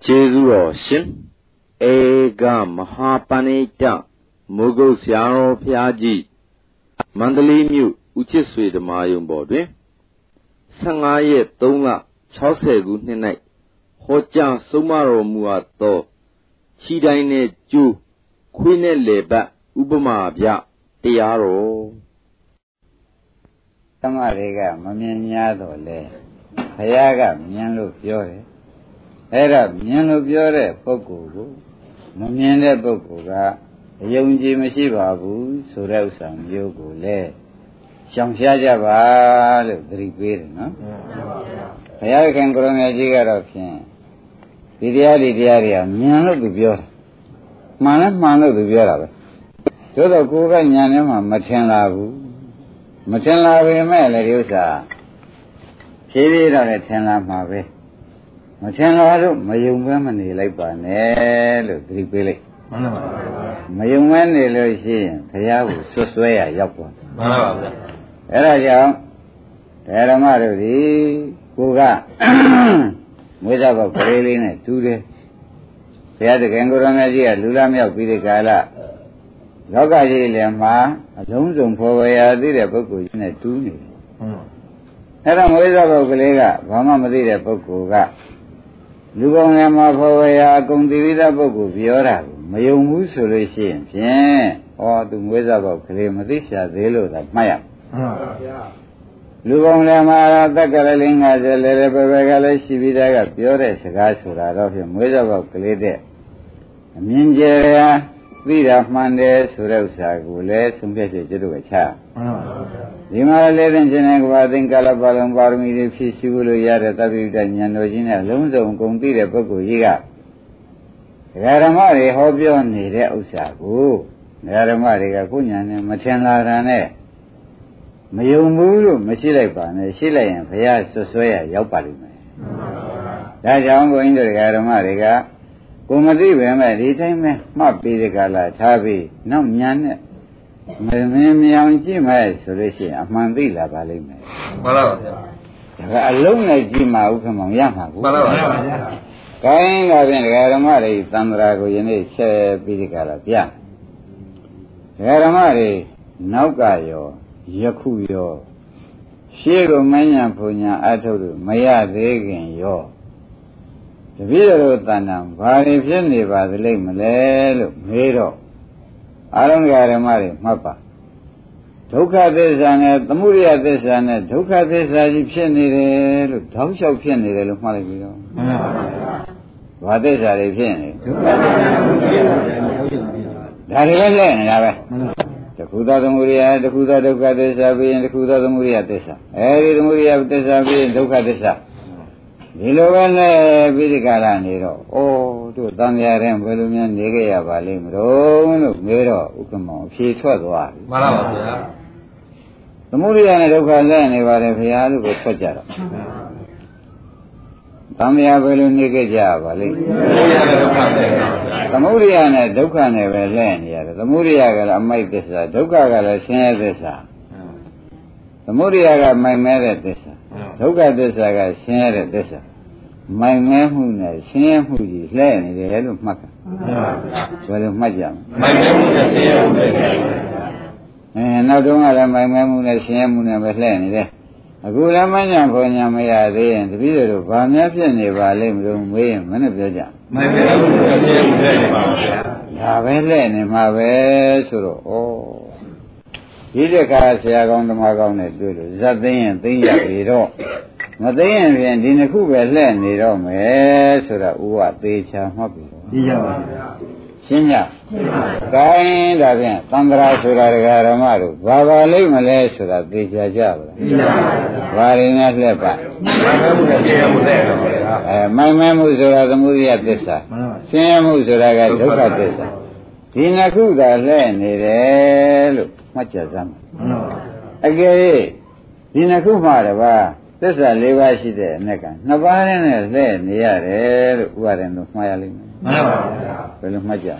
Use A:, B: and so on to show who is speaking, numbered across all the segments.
A: Jesu Shin Ega Mahapanita Mugo Siaro Piaji Mandali Mu Uchiswe the Mayum Bode Sangaye Tonga Chaussegu Ninai Hoja Sumaro Muato Chidaine Ju Quine Leba Ubama Bia Tiaro
B: Tamarega Mamianyado Le Hayaga Mianlo Fiore Era Mianlo Fiore Poco Mamianda Pocoga Yonji Mashibabu Surausan Yogo Le Shamshajaba Dripir no Hayagan Grona Jigarapin Diaria Mianlo Bibior Mano Bibiora Todo Kuga Yanema Machenlabu Machenla Mele Yusa Chili on a tenla Mabe Machenla Mayumani like Banel Dripili Mayumani Lucian Tayabu Suswaya Yapo Era Yam Era Marudi Kuga Without Karelin Tude They had the Gangoramazia Lulamia Pidicala Logaji Lema, a Zumzum for a did a book in a tuni. Era Moisa Bocalega, Vama Madida Bocuga. Lugong Lama for a condivida boku, Viora, Mayum Solution, or to Moisa Bocale Madisha, Delo, that Maya. Lugong Lama, the Garaling as a letter Shivida, Piore, Sagasura, of him, Moisa Bocale. Mingeria. Vida Mande Surausa Gule, Sumpes Jeducha. Lima Leden Geneva, then Calabalam Barmi, Fishulu Yara, Tabida, Yanojina, Lunzo, Compire, Poco Yiga. Garamari, Hobion, Reusagu, Garamari, Punyan, Machenla Rane. Mayumuru, Machilipan, Chile, and Payas, Sosoya, Yaparime. That's how I'm going to Garamariga. Kumadi Vema, time, not be the Gala, Tabi, no Yan, Mian Jim, Solution, a Mandila Balime. Alone like Jima Ukamon Yama. Kind of in Garamari, Tandrago, Yene, Bidicala, Pia. Garamari, Naugayo, Yakuyo, Shigo Manya Punya, I told you, Maya Degin, yo. The video Tanam, very friendly by the lake Malay, Mero. I don't get a marry, Mapa. Toka this and the Muria this and Toka this as Egyptian, Tosh of Piany, look Malago. What is that Egyptian? That is the Kuda the Muria, the Kuda the Gadesabi, and the Kuda the Muria Tessa. Every Muria of Tessabi and Toka Tessa. Nilovane Vidicala Nero, oh, to Daniaram, Velumian Negea Valim, Rome, Mero, Ukamo, she was one. The Muria and Lucalan, Eva Fialu, was Pajara. Damia Velu Negeja Valim. The Muria and Ducan ever land here, the Muria might this, Duca, Sena Dessa. The Muria got my mother Dessa. Toga this I got shared this. My man who knows, Sam who is laying in the head of Maka. Well, of Majam. My and now don't allow my man who knows Sam who never laying there. A good Amanian for Yamaya there and the video of Bamiapian never lame room way and one of the jam. My man who knows Yavan in my way, so oh. Either cars are going to Margonet, Zadin, Dinga, Madain, and in a Cuba land, they don't mess or what they shall happy. Sinya, kind of it, Tandra Suragaramaro, Baba Limale, so that they shall jab. Varina Lepa. My memories are the movie at this time. Sam who's a raga look at this time. Dinakuga land, look. Much as them. Again, Dinakumara, this is a Levashi there, Neka. Navaran is there near what in the smiling. Well, Maja.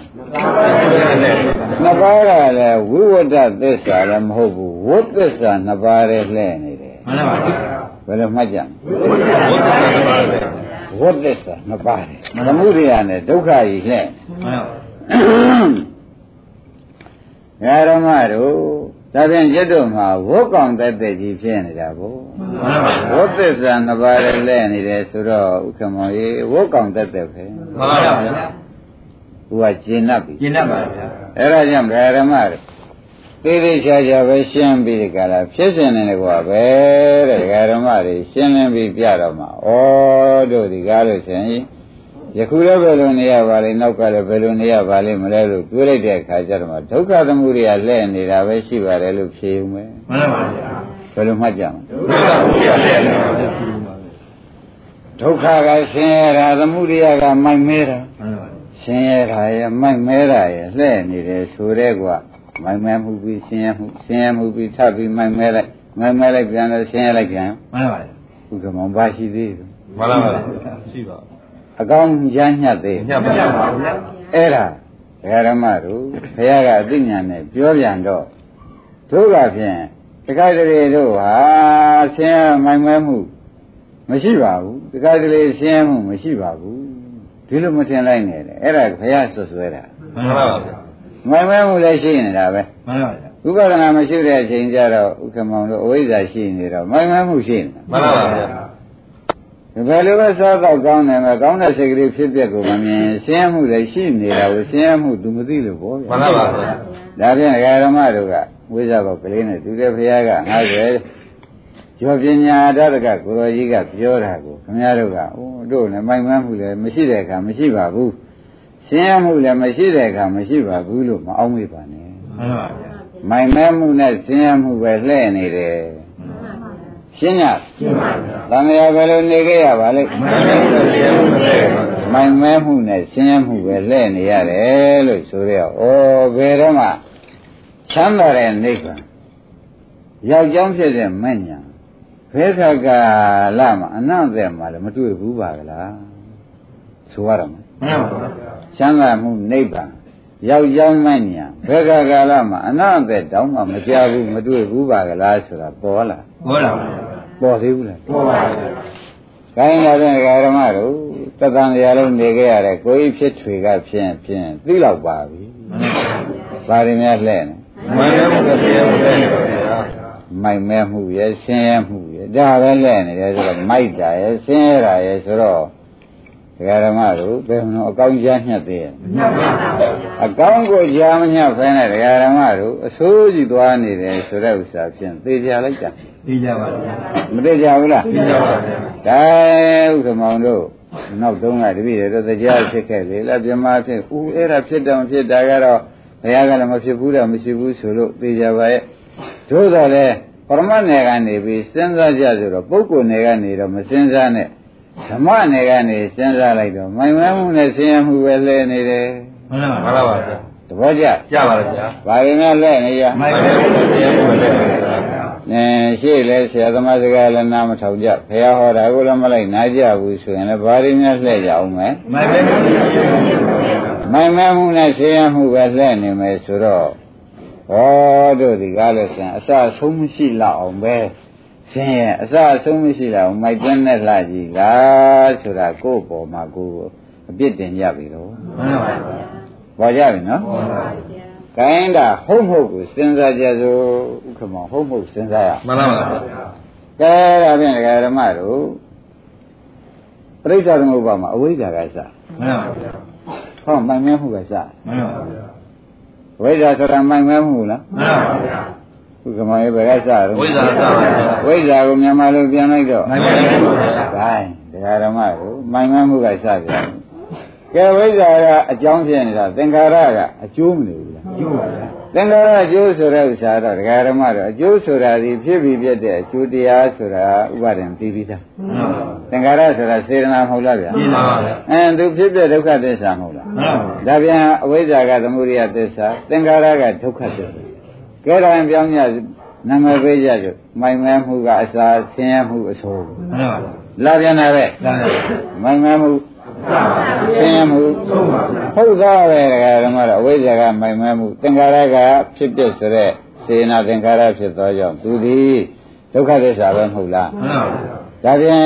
B: Navara, we would have this, I'm hoping. What is that Navara lane? Well, Maja. ဝဋ္သစ္စနှစ်ပါးတယ်သမုဒိယနဲ့ဒုက္ခကြီးလှဲ့ဓမ္မတို့ဒါဖြင့်จิตတို့မှာဝတ်ကောင်တက်တဲ့ကြီးဖြစ်နေတာဘို့ဝတ်သစ္စာနှစ်ပါးလည်းလဲနေတယ်ဆိုတော့ဥက္ကမောရေဝတ်ကောင်တက်တဲ့ပဲမှန်ပါဗျာသူကကျင်납ပြီကျင်납ပါဗျာအဲ့ဒါကြောင့်ဓမ္မတို့သေးသေးချာချာပဲရှင်းပြီးဒီကလာဖြစ်စဉ်နေကွာပဲတဲ့ဓမ္မတွေရှင်းလင်းပြီးပြတော့မှာဩတို့ဒီကားလို့ဆိုရင်ယခုလည်းဘယ်လိုနေရပါလဲနောက်ကလည်းဘယ်လိုနေရပါလဲမလဲလို့တွေးလိုက်တဲ့အခါကျတော့ဒုက္ခသမုဒယလှည့်နေတာပဲရှိပါတယ်လို့ဖြေဦးမယ်မှန်ပါဗျာဘယ်လိုမှတ်ကြမလဲဒုက္ခကဆင်းရဲတာသမုဒယကမိုက်မဲတာဆင်းရဲတာရဲ့မိုက်မဲတာရဲ့လှည့်နေတယ်ဆိုတဲ့ကွာမိုက်မဲမှုပြီးဆင်းရဲမှုပြီးထပ်ပြီးမိုက်မဲလိုက်ပြန်လို့ဆင်းရဲလိုက်ပြန်မှန်ပါဗျာဥက္ကမောဘာရှိသေးလဲမှန်ပါဗျာရှိပါအကောင်းရညှက်သေးညှက်ပါဗျာအဲ့ဒါဓမ္မတို့ဘုရားကအသိဉာဏ်နဲ့ပြောပြန်တော့တို့ကဖြင့်တခါတလေတို့ဟာဆင်းရဲမိုက်မဲမှုမရှိပါဘူးတခါတလေဆင်းရဲမှုမရှိပါဘူးဒီလိုမထင်လိုက်နဲ့အဲ့ဒါဘုရားဆွဆွဲတာမှန်ပါဗျာမိုက်မဲမှုလည်းရှိနေတာပဲမှန်ပါဗျာဥပဒနာမရှိတဲ့အချိန်ကျတော့ဥက္ကမောင်တို့အဝိဇ္ဇာရှိနေတော့မိုက်မဲမှုရှိနေတာမှန်ပါဗျာဘယ်လိုပဲစားတော့ကောင်းတယ်မကောင်းတဲ့စိတ်ကလေးဖြစ်ပျက်ကိုမမြင်ဆင်းရဲမှုလည်းရှိနေတာကိုဆင်းရဲမှုသူမသိလို့ပေါ့ဗျာမှန်ပါဗျာဒါဖြင့်ဓမ္မတို့ကဝိဇ္ဇာဘောက်ကလေးနဲ့သူတဲ့ဘုရားက50ကျော်ပညာတတ်ကကိုရောကြီးကပြောတာကိုခင်ဗျားတို့ကတို့လည်းမိုက်မှန်းမှုလည်းမရှိတဲ့အခါမရှိပါဘူးဆင်းရဲမှုလည်းမရှိတဲ့အခါမရှိပါဘူးလို့မအောင်မေ့ပါနဲ့မှန်ပါဗျာမိုက်မဲမှုနဲ့ဆင်းရဲမှုပဲလှည့်နေတယ်ရှင်းရရှင်းပါဗျာတန်မြာဘယ်လိုနေခဲ့ရပါလိမ့်မိုက်မဲမှုနဲ့ဆင်းရဲမှုပဲလှည့်နေရတယ်လို့ဆိုတော့ဘယ်တော့မှချမ်းသာတဲ့နိဗ္ဗာန်ရောက်ကြောင်းဖြစ်တဲ့မဉ္ဇဉ်ဘယ်ခါကလာမှအနန္တမှာလည်းမတွေ့ဘူးပါကလားဆိုရတော့မှန်ပါဗျာချမ်းသာမှုနိဗ္ဗာန်ရောက်ကြောင်းမဉ္ဇဉ်ဘယ်ခါကလာမှအနန္တတောင်းမှမကြဘူးမတွေ့ဘူးပါကလားဆိုတာပေါ်လာပေါ်လာပါပေါ်သေးဘူးလားပေါ်ပါဗျာခိုင်းလာတဲ့ဓမ္မတို့တသံတရားလုံးနေခဲ့ရတဲ့ကိုယ်ဖြစ်ထွေကဖြင့်သိလောက်ပါပြီပါရမီလှဲ့နေမိုက်မဲမှုဆင်းရဲမှုလည်းနေပါဗျာမိုက်မဲမှုရဲ့ဆင်းရဲမှုရဲ့ဒါပဲလဲနေတယ်ဆိုတော့မိုက်တာရဲ့ဆင်းရဲတာရဲ့ဆိုတော့ဓမ္မတို့ဘယ်မှာအကောင်းကြားညှက်သေးရဲ့အကောင်းကိုကြားမညှက်ဖဲနဲ့ဓမ္မတို့အဆိုးကြီးသွားနေတယ်ဆိုတဲ့ဥစ္စာဖြင့်သိကြလိုက်တာသိကြပါဗျာမသိကြဘူးလားသိကြပါဗျာဒါဥက္ကမောင်တို့နောက်တုန်းကတပည့်တွေတော့တရားဖြစ်ခဲ့လေလားပြမဖြစ်အဲ့ဒါဖြစ်တယ်မဖြစ်တာကတော့ဘုရားကလည်းမဖြစ်ဘူးတော့မရှိဘူးဆိုလို့သိကြပါရဲ့တို့တော့လေပရမတ်နယ်ကနေပြီးစဉ်းစားကြဆိုတော့ပုဂ္ဂိုလ်နယ်ကနေတော့မစဉ်းစားနဲ့ဓမ္မနယ်ကနေစဉ်းစားလိုက်တော့မိုင်မဲမှုနဲ့ဆင်းရဲမှုပဲလဲနေတယ်မှန်ပါပါဗျာသဘောကျကြပါလားဗျာဘာရင်ကလဲနေရမိုင်မဲမှုနဲ့ဆင်းရဲမှုပဲလဲနေတာဗျာရှေ့လဲဆရာသမားစကားလည်းနားမထောင်ကြဘုရားဟောတာကိုလည်းမလိုက်နားကြဘူးဆိုရင်လည်းဘာရင်းများလှည့်ကြအောင်မယ်မိုင်မဲမှုနဲ့ဆင်းရဲမှုမိုင်မဲမှုနဲ့ဆင်းရဲမှုပဲလှည့်နေမယ်ဆိုတော့တို့ဒီကားလို့ဆိုရင်အစအဆုံးမရှိလောက်အောင်ပဲဆင်းရဲအစအဆုံးမရှိလောက်မိုက်တွင်းနဲ့လှကြည့်လားဆိုတာကိုယ့်ပေါ်မှာကိုယ်အပြစ်တင်ကြပြီတော့မှန်ပါပါပေါ်ကြပြီနော်မှန်ပါပါခိုင်းတာဟုတ်ဟုတ်ကိုစဉ်းစားကြစို့ဥက္ကမောဟုတ်ဟုတ်စဉ်းစားရမှန်ပါပါကဲဒါဖြင့်ဓမ္မတို့ပရိစ္ဆာသမုပ္ပါမှာအဝိဇ္ဇာကစမှန်ပါဗျာဟောမိုင်မဲမှုကစမှန်ပါဗျာဝိဇ္ဇာဆိုတာမိုင်မဲမှုလားမှန်ပါဗျာဥက္ကမောရေဘယ်ကစတော့ဝိဇ္ဇာစပါဗျာဝိဇ္ဇာကိုမြန်မာလိုပြန်လိုက်တော့မိုင်မဲမှုပါဗျာဒါဓမ္မတို့မိုင်မဲမှုကစပြန်ကဲဝိဇ္ဇာကအကြောင်းဖြစ်နေတာသင်္ခါရကအကျိုးမနေဘူးလားကျိုးပါဗျာသင်္ခါရအကျိုးဆိုတဲ့ဥစ္စာတော့ဓမ္မတော့အကျိုးဆိုတာဒီဖြစ်ပြီးပြတဲ့အကျိုးတရားဆိုတာဥပါဒံပြီးပြီးသားသင်္ခါရဆိုတာစေတနာမဟုတ်လားဗျာမှန်ပါဗျာသူဖြစ်ပြဒုက္ခသစ္စာမဟုတ်လားမှန်ပါဒါပြန်အဝိဇ္ဇာကသမုဒိယသစ္စာသင်္ခါရကဒုက္ခသစ္စာကဲဒါရင်ပြောင်းကြနာမည်ပေးကြစို့မိုင်မဲမှုကအစာဆင်းရဲမှုအဆိုးမှန်ပါဗျာလာပြန်တာပဲမိုင်မဲမှုဆင်းရဲမှုဟုတ်သားပဲဓမ္မတော့အဝိဇ္ဇာကမိုင်မဲမှုသင်္ခါရကဖြစ်ပြဆိုတဲ့စေနာသင်္ခါရဖြစ်သောကြောင့်သူသည်ဒုက္ခသစ္စာပဲမဟုတ်လားမှန်ပါဗျာဒါဖြင့်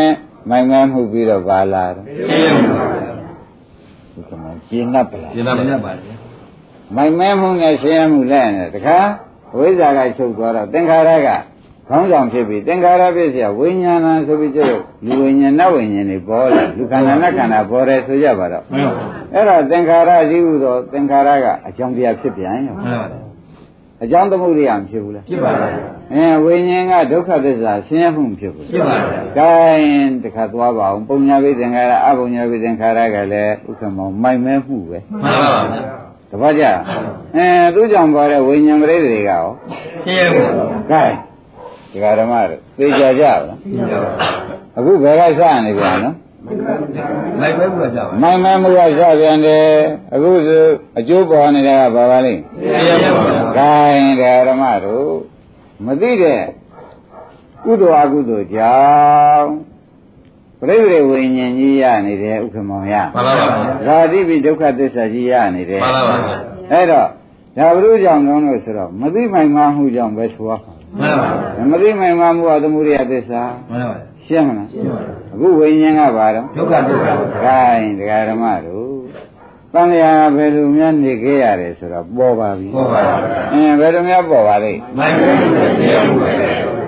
B: မိုင်မဲမှုပြီးတော့ပါလာတော့ရှင်းမှုပါဒီကမှာရှင်း납ပလားရှင်း납ပါဗျာမိုင်မဲမှုနဲ့ရှင်းမှုလဲနေတခါဝိဇ္ဇာကချုပ်သွားတော့သင်္ခါရကခေါင်းဆောင်ဖြစ်ပြီးသင်္ခါရဖြစ်เสียဝိညာဏဆိုပြီးကျတော့လူဝိညာဏနတ်ဝိညာဉ်တွေပေါ်လာလူခန္ဓာနတ်ခန္ဓာပေါ်တယ်ဆိုကြပါတော့အဲ့တော့သင်္ခါရရှိဟုသောသင်္ခါရကအကြောင်းတရားဖြစ်ပြန်ရောအကြောင်းသမုဒိယမဖြစ်ဘူးလားဖြစ်ပါဘူးဝိညာဉ်ကဒုက္ခသစ္စာဆင်းရဲမှုမဖြစ်ဘူးဖြစ်ပါဘူး gain တခါသွားပါအောင်ပုံညာဝိသင်္ခါရအပုံညာဝိသင်္ခါရကလည်းဥက္ကမောမိုက်မဲမှုပဲမှန်ပါပါတပတ်ကြသူကြောင့်ပေါ်တဲ့ဝိညာဉ်ပရိသေတွေကရောဆင်းရဲမှု gainဒီဃာဓမ္မတို့သိကြကြပါလားအခုဘယ်ကစနေပြန်နော်မိုက်မဲမှုကစပါမိုက်မဲမှုကစပြန်တယ်အခုဆိုအကျိုးပေါ်နေတာကဘာပါလိမ့်ဂိုင်းတယ်ဓမ္မတို့မသိတဲ့ကုသိုလ်အကုသိုလ်ကြောင့်ပြိဋိဝိညာဉ်ကြီးရနေတယ်ဥက္ကမောင်ရမှန်ပါပါဇာတိပိဒုက္ခသစ္စာကြီးရနေတယ်မှန်ပါပါအဲ့တော့ဒါဘုရုကြောင့်လုံးလို့ဆိုတော့မသိမိုင်မှမှုကြောင့်ပဲဆိုရမှာမှန်ပါပါမသိမိုင်မှမှုကသမုဒိယသစ္စာမှန်ပါပါရှင်းမလားရှင်းပါအခုဝိညာဉ်ကဘာတော့ဒုက္ခသစ္စာခိုင်းတရားဓမ္မတို့တန်လျာဘယ်လိုများနေခဲ့ရတယ်ဆိုတော့ပေါ်ပါပြီပေါ်ပါပါဘယ်လိုများပေါ်ပါလိမ့်မိုင်ပဲတရားမှုပဲ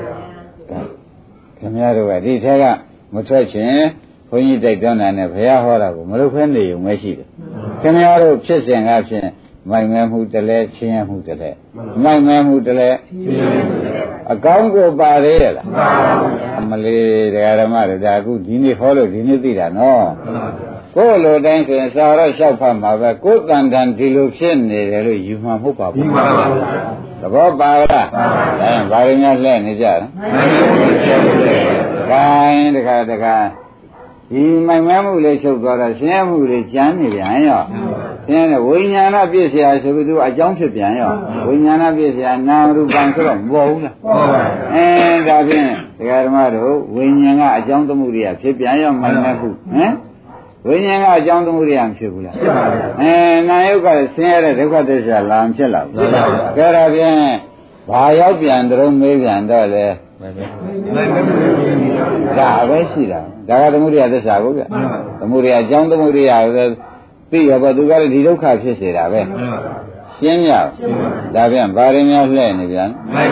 B: ခင်ဗျားတို့ကဒီထဲကမထွက်ချင်ဘုန်းကြီးတိုက်တွန်းတာနဲ့ဘုရားဟောတာကိုမလုပ်ဖဲနေုံပဲရှိတယ်ခင်ဗျားတို့ဖြစ်စဉ်ကဖြင့်မိုင်မဲမှုတလဲချင်းရမှုတလဲမိုင်မဲမှုတလဲအကောင်းကိုပါသေးရလားအမလေးတရားဓမ္မတွေဒါအခုဒီနေ့ဟောလို့ဒီနေ့သိတာနော်ကိုယ်လိုတိုင်းဆိုရင်စာရောလျှောက်ဖတ်မှာပဲကိုယ်တန်တန်ဒီလိုဖြစ်နေတယ်လို့ယူမှာမဟုတ်ပါဘူးသဘောပါလားဒါဘာရင်းများလှည့်နေကြလဲခိုင်းတခါဒီမိုင်မဲမှုလေးချုပ်သွားတော့ဆင်းရဲမှုလေးကျမ်းနေပြန်ရောဆင်းရဲဝိညာဏပြည့်စရာဆိုပြီးသူအကြောင်းဖြစ်ပြန်ရောဝိညာဏပြည့်စရာနာရူပံဆိုတော့မပေါ်ဘူးလားပေါ်ပါဘူးဒါဖြင့်ဒကာဓမ္မတို့ဝိညာဉ်ကအကြောင်းသမှုရိယဖြစ်ပြန်ရောမိုင်မဲမှုဝိညာဉ်ကအကြောင်းသမှုရိယမဖြစ်ဘူးလားဖြစ်ပါဘူးနာယုတ်ကဆင်းရဲတဲ့ဒုက္ခသစ္စာလာမဖြစ်လာဘူးကဲဒါဖြင့်ဘာရောက်ပြန်တော့မေးပြန်တော့လေဒါပဲရှိတာဒါကသမုဒိယသစ္စာကိုဗျသမုဒိယအကြောင်းသမုဒိယဆိုသိရပါသူကလည်းဒီဒုက္ခဖြစ်စေတာပဲရှင်းရဒါပြန်ဘာရင်းများလှည့်နေပြန်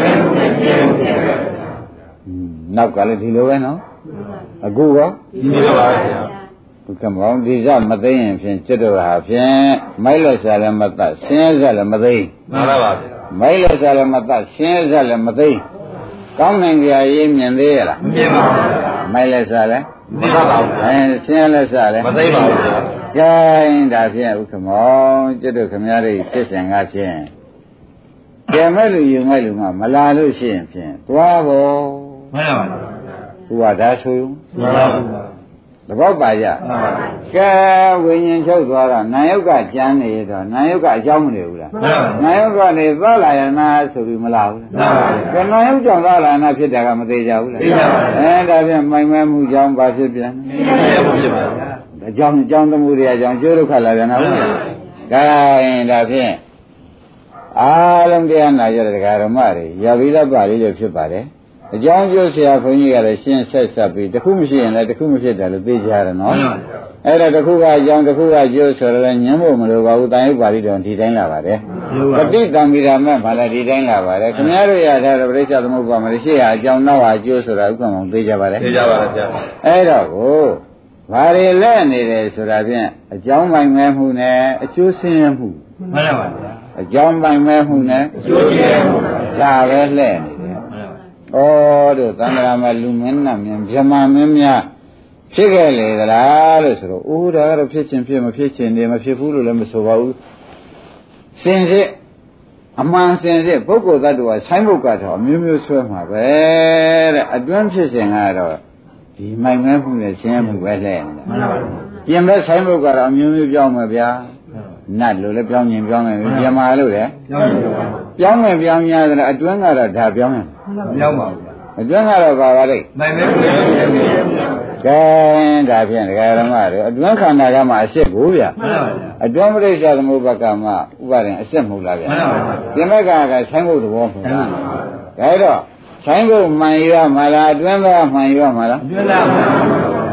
B: နောက်ကလည်းဒီလိုပဲနော်အခုရောဒီလိုပါဗျာဘုကမောင်ဒီကမသိရင်ဖြင့်จิตတော်ဟာဖြင့်မိုက်လက်စားလည်းမတတ်ဆင်းရဲလည်းမသိမှန်ပါပါမိုက်လက်စားလည်းမတတ်ဆင်းရဲလည်းမသိကောင်းနိုင်ကြရေးမြင်သေးရလားမမြင်ပါဘူးမိုက်လက်စားလည်းမတတ်ပါဘူးဆင်းရဲလက်စားလည်းမသိပါဘူးကဲဒါဖြင့်ဥက္ကမောင်จิตတော်ခမည်းတော်ဖြစ်စဉ်ကဖြင့်ကျဲမဲ့လူယူမဲ့လူမှမလာလို့ရှိရင်ဖြင့်သွားဖို့မှန်ပါပါသူကဒါဆိုရင်မှန်ပါဘူးသဘောပါကြကဲဝိညာဉ်ချုပ်သွားတော့နာယုတ်ကကြမ်းနေတော့နာယုတ်ကအကြောင်းမနေဘူးလားနာယုတ်ကနေသွားလာရနာဆိုပြီးမလာဘူးလားကဲနာယုတ်ကြောင့်သွားလာနာဖြစ်တာကမသေးကြဘူးလားဒါဖြင့်မိုင်မဲမှုကြောင့်ဘာဖြစ်ပြန်အကြောင်းသမှုတွေအကြောင်းကျိုးဒုက္ခလာပြန်တာဟုတ်လားဒါဖြင့်အားလုံးတရားနာကြတဲ့ဒကာဓမ္မတွေရပြီးတော့ပါလေးလို့ဖြစ်ပါတယ်အကြောင်းကျိုးဆရာဘုန်းကြီးကလည်းရှင်းဆက်ပြီးတခုမရှိရင်လည်းတခုမဖြစ်တယ်လို့သိကြရတယ်နော်အဲ့ဒါတခုကအကြောင်းတခုကကျိုးဆိုတော့လည်းညှင်းဖို့မလိုပါဘူးတန်ရုပ်ပါဠိတော်ဒီတိုင်းလာပါတယ်ပဋိသင်္ဗိဓမ္မဘာလဲဒီတိုင်းလာပါတယ်ခင်ဗျားတို့ရထားတဲ့ပရိစ္ဆေသမုပ္ပါမလို့ရှိရအကြောင်းနောက်ဟာကျိုးဆိုတာဥက္ကမောင်သိကြပါတယ်သိကြပါလားဗျာအဲ့တော့ကိုဘာတွေလဲနေတယ်ဆိုတာဖြင့်အကြောင်းပိုင်မဲ့မှုနဲ့အကျိုးဆင်းရဲမှုမှန်ပါဗျာအကြောင်းပိုင်မဲ့မှုနဲ့အကျိုးဆင်းရဲမှုဒါပဲလှဲ့နေဩတို့သံဃာမလူမင်းနာမင်းဗြဟ္မာမင်းများဖြစ်ခဲ့လေသလားလို့ဆိုတော့အိုးဒါကတော့ဖြစ်ချင်းဖြစ်မဖြစ်ချင်းနေမဖြစ်ဘူးလို့လည်းမဆိုပါဘူးစင်စစ်အမှန်စင်စစ်ပုဂ္ဂိုလ်သတ္တဝါဆိုင်းဘုတ်ကတော့အမျိုးမျိုးဆွဲမှာပဲတဲ့အတွင်းဖြစ်စဉ်ကတော့ဒီမိုင်မဲမှုနဲ့ရှင်းမှုပဲလဲနေတာမှန်ပါဘူးပြင်မဲ့ဆိုင်းဘုတ်ကတော့အမျိုးမျိုးပြောင်းမှာဗျာနတ်လို့လည်းပြောင်းရင်ပြောင်းမယ်ပြင်မာလို့လည်းပြောင်းမယ်ပြောင်းရတယ်အတွင်းကတော့ဒါပြောင်းမယ်ပြောင်းပါဘူးအတွင်းကတော့ပါပါလိမ့်မိုင်မဲမှုကဲဒါဖြင့်ဒကာရမတွေအတွင်းခန္ဓာကမှအစ်စ်ကိုဗျာအတွင်းပရိစ္ဆေသမုပ္ပါကမှဥပါရင်အစ်စ်မဟုတ်လားဗျာပြင်မဲ့ကဆိုင်းဘုတ်သဘောမဟုတ်လားဒါတော့ဆိုင်းဘုတ်မှန်ရမှာလားအတွင်းကမှန်ရမှာလားအတွင်းကမှန်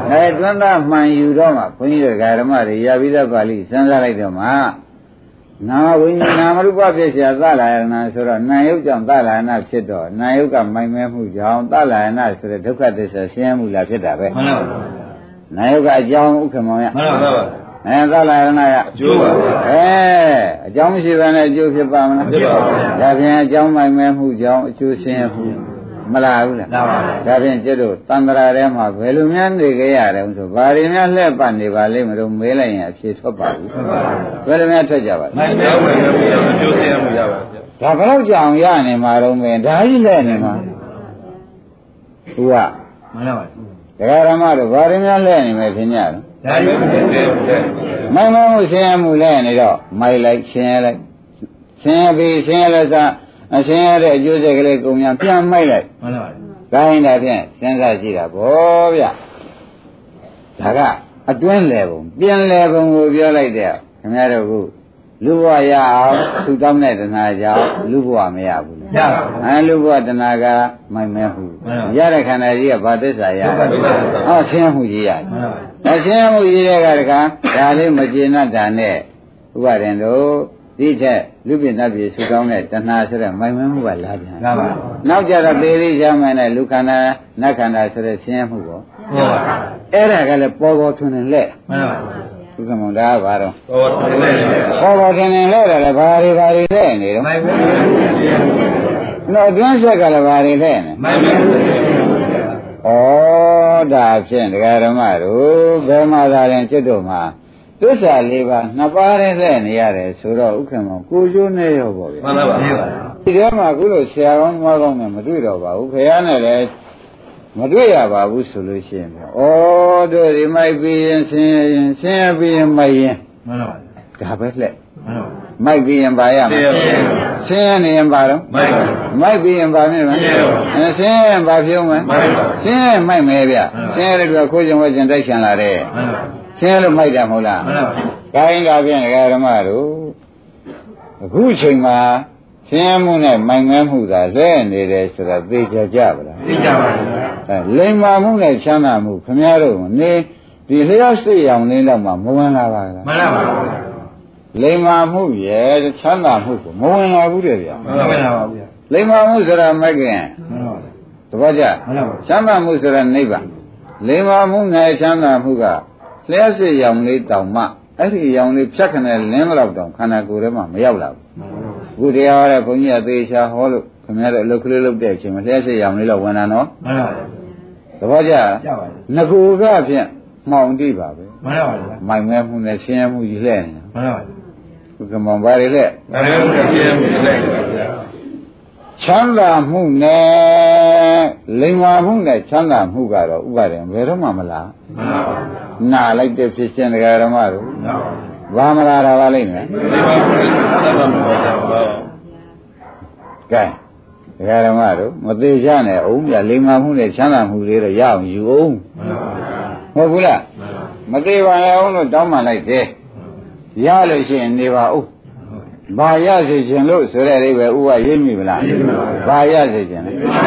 B: တွန်းသားမှန်ယူတော့မှဘုန်းကြီးတို့ဓမ္မတွေရပြီးသားပါဠိစဉ်းစားလိုက်တော့မှနာဝိညာဏနာမရူပဖြစ်เสียသလယနာဆိုတော့နာယုတ်ကြောင့်သလယနာဖြစ်တော့နာယုတ်ကမိုင်မဲမှုကြောင့်သလယနာဆိုတဲ့ဒုက္ခသစ္စာဆင်းရဲမှုလာဖြစ်တာပဲမှန်ပါပါနာယုတ်ကအကြောင်းဥက္ကမောင်ရမှန်ပါပါသလယနာကအကျိုးပါဗျာအကြောင်းမရှိဘဲနဲ့အကျိုးဖြစ်ပါမလားဖြစ်ပါဘူးဒါဖြင့်အကြောင်းမိုင်မဲမှုကြောင့်အကျိုးဆင်းရဲမှုမလားဘူးလားဒါဖြင့်ကျတို့တန္တရာထဲမှာဘယ်လိုများနေကြရတယ်ဆိုဘာတွေများလှည့်ပတ်နေပါလိမ့်မလို့မေးလိုက်ရင်အဖြေထွက်ပါဘူးဘယ်လိုများထွက်ကြပါလဲမှန်ပါဘူးအကျိုးဆင်းရဲမှုရပါဗျာဒါဘယ်တော့ကြောင်ရနေမှာတော့မင်းဒါကြီးလဲနေမှာဟုတ်ကမှန်ပါပါဒကာရမတို့ဘာတွေများလဲနေမယ်ထင်ကြတယ်ဒါကြီးမိုင်မမှုဆင်းရဲမှုလဲနေတော့မိုက်လိုက်ဆင်းရဲလိုက်ဆင်းရဲပြီးဆင်းရဲလက်စားအရှင်းရတဲ့အကျိုးဆက်ကလေးကိုများပြန်မိုက်လိုက်မှန်ပါပါဒါရင်ဒါဖြင့်စဉ်းစားကြည့်တာဗောဗျဒါကအတွင်းလေပုံပြန်လေပုံကိုပြောလိုက်တဲ့ခင်ဗျားတို့ကလူဘဝရအောင်သူတောင်းတဲ့တဏှာကြောင့်လူဘဝမရဘူးရပါဘူးလူဘဝတဏှာကမိုက်မဲဘူးရတဲ့ခန္ဓာကြီးကဘာသစ္စာရဟောဆင်းရဲမှုကြီးရတယ်ဆင်းရဲမှုကြီးတဲ့ကတည်းကဒါလေးမကျေနပ်တာနဲ့ဥပါရင်တို့ဒီထက်လူပြင်းတတ်ပြီးဆူကောင်းတဲ့တဏှာဆိုတဲ့မိုင်မဲမှုကလာပြန်မှန်ပါနောက်ကြတော့သေသေးချမ်းမှန်တဲ့လူခန္ဓာနတ်ခန္ဓာဆိုတဲ့ဆင်းရဲမှုပေါ့ဟုတ်ပါအဲ့ဒါကလည်းပေါ်ပေါ်ထွန်းနေလဲမှန်ပါဘုရားမောင်ဒါကဘာတော့ပေါ်ပေါ်ထွန်းနေလဲတယ်ဘာတွေလဲနေတော့မိုင်မဲနော်တွန်းဆက်ကလည်းဘာတွေလဲနေမိုင်မဲဩဒါဖြင့်ဒကာဓမ္မတို့ဘယ်မှာသာရင်ကျွတ်တို့မှာသစ္စာလေးပါးနှစ်ပါးနဲ့လက်နေရတယ်ဆိုတော့ဥက္ကမောကိုကျိုးနဲ့ရောပေါ့ဗျာမှန်ပါပါဒီထဲမှာအခုလို့ဆရာကောင်းသမားကောင်းနဲ့မတွေ့တော့ပါဘူးခရနဲ့လည်းမတွေ့ရပါဘူးဆိုလို့ရှိရင်ဩတို့ဒီမိုက်ပြီးရင်ဆင်းရဲပြီးရင်မိုက်ရင်မှန်ပါပါဒါပဲလက်မှန်ပါမိုက်ပြီးရင်ပါရမယ်ဆင်းရဲနေရင်ပါတော့မိုက်ပြီးရင်ပါမြင်မယ်ဆင်းရဲပါဖြုံးမယ်ဆင်းရဲမိုက်မယ်ဗျဆင်းရဲတဲ့ကခိုးကြုံဝဲကျင်တိုက်ချင်လာတဲ့ဆင်းရဲလို့မိုက်တယ်မဟုတ်လားမှန်ပါဘူး။ဒါရင်ဒါဖြင့်ဓမ္မတို့အခုချိန်မှာဆင်းရဲမှုနဲ့မိုင်မဲမှုသာလဲနေတယ်ဆိုတာသိကြကြပါလားသိကြပါဘူး။လိမ္မာမှုနဲ့ချမ်းသာမှုခင်ဗျားတို့နေဒီလျှောက်စိတ်ရောင်လေးတော့မှမဝင်လာပါလားမှန်ပါပါ။လိမ္မာမှုရဲ့ချမ်းသာမှုကိုမဝင်လာဘူးတဲ့ဗျာ။မဝင်လာပါဘူးဗျာ။လိမ္မာမှုဆိုတာမကင်မှန်ပါပါ။တပည့်ကြချမ်းသာမှုဆိုတာနိဗ္ဗာန်လိမ္မာမှုနဲ့ချမ်းသာမှုကလျှက်စစ်ရောင်လေးတောင်မှအဲ့ဒီရောင်လေးဖြတ်ခနဲ့လင်းလောက်တောင်ခန္ဓာကိုယ်ထဲမှာမရောက်လာဘူးအခုတရားဟောတဲ့ဘုန်းကြီးကသေချာဟောလို့ခင်ဗျားတို့အလုပ်ကလေးလုပ်တဲ့အချိန်မှာလျှက်စစ်ရောင်လေးတော့ဝင်လာနော်မှန်ပါပါသဘောကျငကူကဖြင့်မှောင်တိပါပဲမှန်ပါပါမိုင်မဲမှုနဲ့ဆင်းရဲမှုကြီးလှဲ့နေမှန်ပါပါဘုကမောင်ပါလေလက်မှန်ပါပါဆင်းရဲမှုကြီးလှဲ့နေပါဗျာချမ်းသာမှုနဲ့လိမ္မာမှုနဲ့ချမ်းသာမှုကတော့ဥပါဒေဘယ်တော့မှမလားမှန်ပါပါနာလိုက်တဲ့ဖြစ်ခြင်းတရားဓမ္မတို့ဘာမလားတာပါလိမ့်မယ်ကဲတရားဓမ္မတို့မသေးချနဲ့အောင်ပြလိမ္မာမှုနဲ့ချမ်းသာမှုတွေတော့ရအောင်ယူအောင်ဟုတ်ဘူးလားမသေးပါနဲ့အောင်လို့တောင်းပန်လိုက်တယ်ရလို့ရှိရင်နေပါဦးဘာရစေခြင်းလို့ဆိုတဲ့အိဗယ်ဥပရေးမိမလားဘာရစေခြင်း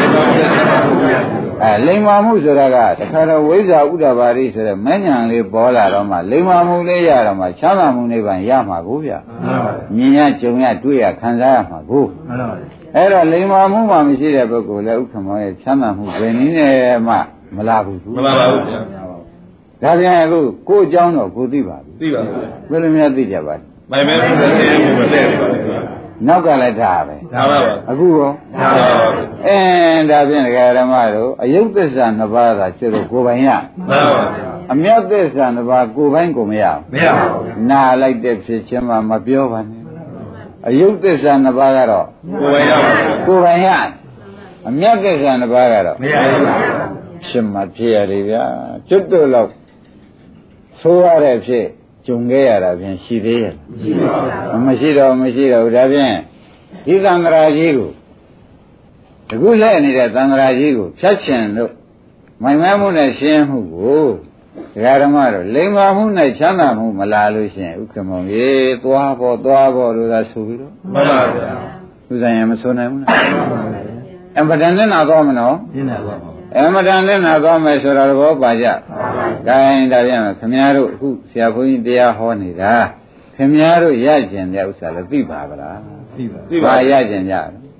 B: လဲလိမ္မာမှုဆိုတာကတခါတော့ဝိဇ္ဇာဥဒ္ဒဘာရိဆိုတဲ့မဉ္ဇဉ်လေးပေါ်လာတော့မှလိမ္မာမှုလေးရတော့မှချမ်းသာမှုနိဗ္ဗာန်ရမှာကိုဗျမြင်ရကြုံရတွေ့ရခံစားရမှာကိုအဲ့တော့လိမ္မာမှုမှမရှိတဲ့ပုဂ္ဂိုလ်လည်းဥက္ကမောရဲ့ချမ်းသာမှုဘယ်နည်းနဲ့မှမလာဘူးမလာပါဘူးဗျာဒါပြန်အခုကိုယ်အကြောင်းတော့ကိုသိပါပြီသိပါပြီဘယ်လိုများသိကြပါလဲမိုင်မဲမှုနဲ့ဆင်းရဲမှုမလဲပါဘူးနောက်ကလည်းထားပဲထားပါပါအခုရောထားပါပါဒါဖြင့်ဒကာဓမ္မတို့အယုတ်သစ္စာနှစ်ပါးသာကျတော့ကိုယ်ပိုင်ရမှန်ပါပါအမြတ်သစ္စာနှစ်ပါးကိုယ်ပိုင်ကိုမရမရပါဘူးနာလိုက်တဲ့ဖြစ်ချင်းမှမပြောပါနဲ့အယုတ်သစ္စာနှစ်ပါးကတော့ကိုယ်ပိုင်ရကိုယ်ပိုင်ရအမြတ်သစ္စာနှစ်ပါးကတော့မရပါဘူးဖြစ်မှဖြစ်ရတယ်ဗျာကျွတ်တို့လောက်ဆိုရတဲ့ဖြစ်ကျုံခဲ့ရတာဖြင့်ရှိသေးရဲ့မရှိတော့ဒါဖြင့်ဒီသံဃာကြီးကိုတခုလဲနေတဲ့သံဃာကြီးကိုဖြတ်ချင်လို့မိုင်မဲမှုနဲ့ရှင်းမှုကိုဒကာဓမ္မတို့လိမ္မာမှုနဲ့ချမ်းသာမှုမလာလို့ရှိရင်ဥက္ကမောင်ရေသွားဖို့လို့သာဆိုပြီးတော့မှန်ပါဗျာသူဆိုင်ရင်မဆိုနိုင်ဘူးလားအမတန်နဲ့နာသွားမနော်ရှင်းတယ်ပါအမတန်နဲ့နာသွားမယ်ဆိုတာတော့ပါကြဒါပြန်ခင်ဗျားတို့အခုဆရာဘုန်းကြီးတရားဟောနေတာခင်ဗျားတို့ရကျင်တဲ့ဥစ္စာလည်းသိပါဗလားသိပါရကျင်ကြ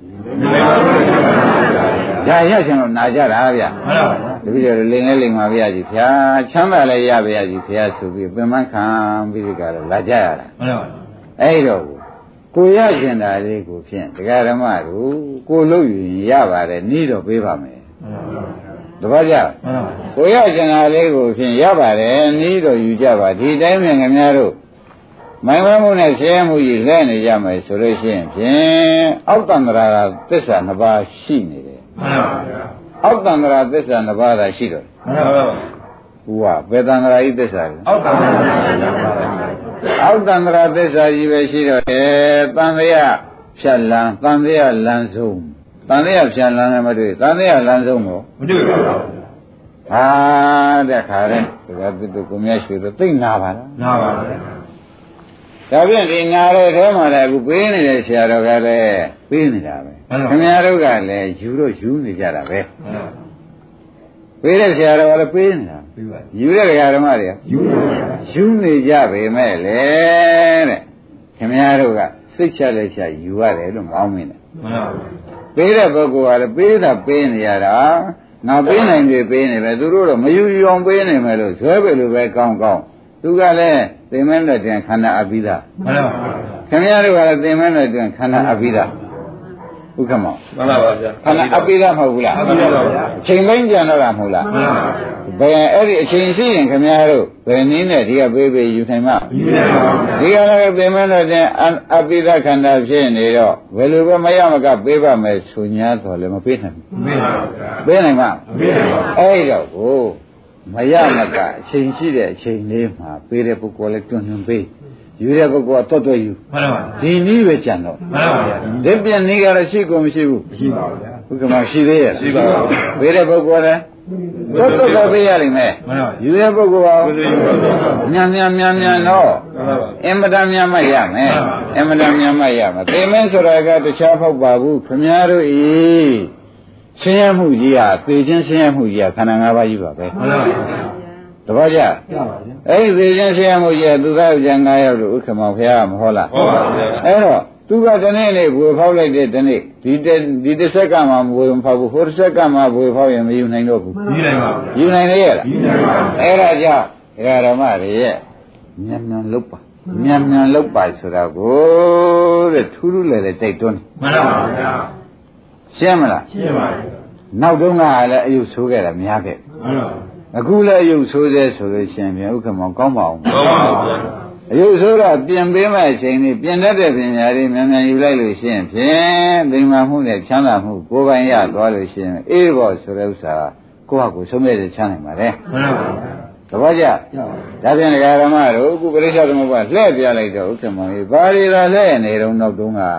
B: ဒါရကျင်လို့နာကြတာဗျမှန်ပါဘူးတပည့်တော်လိန်လဲလိန်ပါဗျာကြီးဗျာချမ်းသာလဲရဗျာကြီးဗျာဆိုပြီးပင်မခံပြီးဒီကလည်းလာကြရတာမှန်ပါဘူးအဲ့တော့ကိုရကျင်တာလေးကိုဖြင့်တရားဓမ္မတို့ကိုလို့ယူရင်ရပါတယ်နီးတော့ပေးပါမယ်တပည့်ကြကိုရကျင်တာလေးကိုဖြင့်ရပါတယ်နီးတော့ယူကြပါဒီတိုင်းမြန်ခင်ဗျားတို့မိုင်ဝဲမှုနဲ့ဆင်းရဲမှုကြီးလဲနေကြမယ်ဆိုလို့ရှိရင်ဖြင့်အောက်တန္တရာသစ္စာနှစ်ပါးရှိနေတယ်မှန်ပါဗျာအောက်တန္တရာသစ္စာနှစ်ပါးသာရှိတော့မှန်ပါဗျာဟိုကဘယ်တန္တရာဤသစ္စာလဲအောက်တန္တရာအောက်တန္တရာသစ္စာကြီးပဲရှိတော့တယ်တန်တရားဖြတ်လန်းတန်တရားလန်းဆုံးတန်တရားဖြတ်လန်းလည်းမတွေ့တန်တရားလန်းဆုံးကိုမတွေ့ပါဘူးဟာတဲ့ခါတဲ့ဒါကသူကိုမြတ်ရွှေတော့သိနာပါလားနာပါဗျာဒါဖြင့်ဒီနာတဲ့ထဲမှာလည်းအခုပေးနေတဲ့ဆရာတော်ကလည်းပေးနေတာပဲခင်ဗျားတို့ကလည်းယူတော့ယူနေကြတာပဲပေးတဲ့ဆရာတော်ကလည်းပေးနေတာယူတဲ့ဓမ္မတွေကယူနေကြပေမဲ့လေတဲ့ခင်ဗျားတို့ကစိတ်ချလက်ချယူရတယ်လို့မောင်းမင်းတယ်ပေးတဲ့ပုဂ္ဂိုလ်ကလည်းပေးတာပေးနေရတာငါပေးနိုင်ပြီပေးနေပဲသူတို့တော့မယူအောင်ပေးနေမယ်လို့ဇွဲပဲလို့ပဲကောင်းကောင်းသူကလည်းသိမင်းတဲ့တွင်ခန္ဓာအပိဓာမှန်ပါပါခင်ဗျားတို့ကလည်းသိမင်းတဲ့တွင်ခန္ဓာအပိဓာဥက္ကမောမှန်ပါပါဗျာခန္ဓာအပိဓာမဟုတ်ဘူးလားမှန်ပါပါဗျာအချိန်ပိုင်းကြံတော့တာမဟုတ်လားမှန်ပါပါဘယ်အဲ့ဒီအချိန်ရှိရင်ခင်ဗျားတို့ဘယ်နည်းနဲ့ဒီကပေးပေးယူနိုင်မှာယူနိုင်ပါဘူးဒီကလည်းသိမင်းတဲ့တွင်အပိဓာခန္ဓာဖြစ်နေတော့ဘယ်လိုပဲမရမကပေးပါမယ်ဆိုညာတော့လည်းမပေးနိုင်ဘူးပေးပါဘူးဗျာပေးနိုင်မှာမပေးနိုင်ပါဘူးအဲ့တော့ကိုမရမကအချိန်ရှိတဲ့အချိန်လေးမှာပေးတဲ့ပုဂ္ဂိုလ်လည်းတွန်းပေးယူတဲ့ပုဂ္ဂိုလ်ကတော်တော်ယူမှန်ပါပါဒီနည်းပဲကြံတော့မှန်ပါပါဒီပြန်နည်းကတော့ရှိကုန်မရှိဘူးရှိပါဘူးဗျာဘုက္ကမရှိသေးရဲ့ရှိပါဘူးပေးတဲ့ပုဂ္ဂိုလ်လည်းတော်တော်ပေးရလိမ့်မယ်မှန်ပါယူတဲ့ပုဂ္ဂိုလ်ကမြန်တော့အင်မတန်မြန်မှရမယ်အင်မတန်မြန်မှရမယ်သိမင်းဆိုတာကတခြားဖောက်ပါဘူးခင်ဗျားတို့ဤဆင်းရဲမှုကြီးဟာသေခြင်းဆင်းရဲမှုကြီးဟာခန္ဓာ၅ပါးကြီးပါပဲမှန်ပါဗျာတပည့်ကြအဲ့ဒီသေခြင်းဆင်းရဲမှုကြီးဟာသူသားယောက်ျား၅ယောက်လို့ဥက္ကမောဘုရားမဟောလားဟုတ်ပါဗျာအဲ့တော့သူကတနေ့နေ့ဘွေဖောက်လိုက်တဲ့တနေ့ဒီတစ်ဆက်ကမှဘွေမဖောက်ဘူးဟိုတစ်ဆက်ကမှဘွေဖောက်ရင်မယူနိုင်တော့ဘူးယူနိုင်ပါဘူးယူနိုင်လေရလားယူနိုင်ပါဘူးအဲ့ဒါကြောင့်ဓမ္မတွေရဲ့မြန်လုပ်ပါမြန်လုပ်ပါဆိုတာကိုတဲ့ထူးထူးလည်းတိုက်တွန်းမှန်ပါဗျာရှင်းမလားရှင်းပါပြီနောက်တုန်းကလည်းအယုတ်ဆိုးခဲ့တာများခဲ့အခုလည်းအယုတ်ဆိုးသေးဆိုလို့ရှိရင်ပြန်ဥက္ကမောကောင်းပါအောင်ကောင်းပါဘူးဗျာအယုတ်ဆိုးတော့ပြင်ပေးမဲ့အချိန်នេះပြင်တတ်တဲ့ပညာတွေမြန်ယူလိုက်လို့ရှိရင်ဖြင့်သိမှမှုနဲ့ချမ်းသာမှုကိုယ်ပိုင်ရသွားလို့ရှိရင်အေးဘောဆိုတဲ့ဥစ္စာကိုယ့်ဟာကိုယ်ဆုံးဖြတ်ချမ်းနိုင်ပါလေမှန်ပါဗျာတပည့်ကြဒါပြန်ဓမ္မတို့အခုပရိစ္ဆေသမုပ္ပါလှည့်ပြလိုက်တော့ဥက္ကမောကြီးဘာတွေလာလှည့်နေတော့နောက်တုန်းက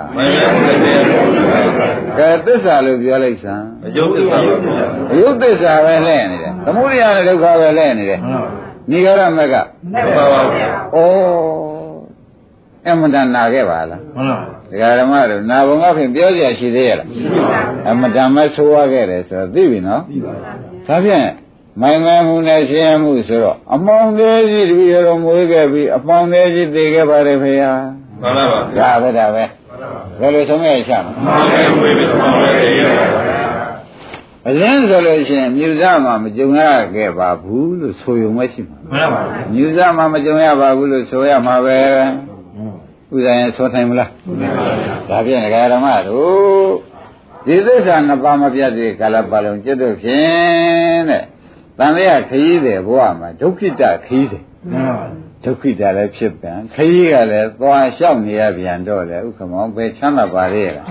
B: ကဲသစ္စာလို့ပြောလိုက်စမ်းအယုတ်သစ္စာပါအယုတ်သစ္စာပဲလှည့်နေတယ်သမုဒိယနဲ့ဒုက္ခပဲလှည့်နေတယ်နိဂရမကမှန်ပါပါဗျာဩအမတန်နာခဲ့ပါလားမှန်ပါဓမ္မတို့နာဘုံကဖြင့်ပြောကြရှိသေးရလားရှိပါဘူးအမတန်မဆိုးရခဲ့တယ်ဆိုတော့သိပြီနော်သိပါပါဒါဖြင့်မိုင်မဲမှုနဲ့ရှင်းမှုဆိုတော့အမောင်သေးကြီးတပည့်တော်မွေးခဲ့ပြီးအပေါင်းသေးကြီးသိခဲ့ပါတယ်ဖေဟာမှန်ပါပါဒါပဲဘယ်လိုဆုံးရချမှာမှန်ပါမွေးပြီးအပေါင်းသေးကြီးရပါအလင်းဆိုလို့ရှိရင်မြူဇမှာမကြုံရခဲ့ပါဘူးလို့ဆိုရုံပဲရှိမှာမှန်ပါပါမြူဇမှာမကြုံရပါဘူးလို့ဆိုရမှာပဲဥဒ္ဒရင်ဆိုထိုင်မလားမှန်ပါပါဒါဖြင့်ဓမ္မတို့ဒီသစ္စာနှစ်ပါးမပြတ်သေးကာလပတ်လုံးจิตတို့ဖြင့်တဲ့တန်လျာခရီးတယ်ဘဝမှာဒုက္ခိတခရီးတယ်ဒုက္ခိတလည်းဖြစ်ပြန်ခရီးကလည်းသွားလျှောက်နေရပြန်တော့လေဥက္ကမောပဲချမ်းသာပါလေလား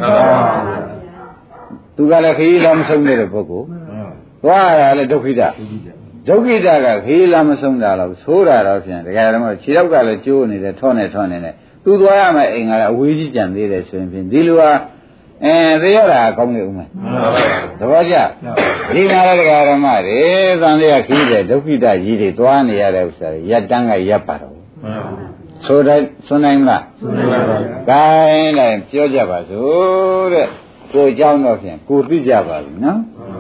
B: သူကလည်းခရီးလည်းမဆုံးတဲ့ပုဂ္ဂိုလ်သွားရလည်းဒုက္ခိတဒုက္ခိတကခရီးလည်းမဆုံးတာတော့သိုးတာတော့ဖြင့်တကယ်တော့ခြေတော့ကလည်းကျိုးနေတယ်ထောနေတယ်သူသွားရမယ်အိမ်ကလည်းအဝေးကြီးကြံသေးတယ်ဆိုရင်ဖြင့်ဒီလိုဟာသေရတာကောင်းနေဦးမယ်သဘောကျဒီနာရတရားဓမ္မတွေသံဃာခီးတဲ့ဒုက္ခိတကြီးတွေတွားနေရတဲ့ဥစ္စာတွေရပ်တန်းကရပ်ပါတော့ဆိုတိုင်းစွန်နိုင်မလားစွန်နိုင်ပါဘူး။ကိုင်းလိုက်ပြောကြပါစို့တဲ့ကိုเจ้าတော့ဖြင့်ကိုသိကြပါပြီနော်။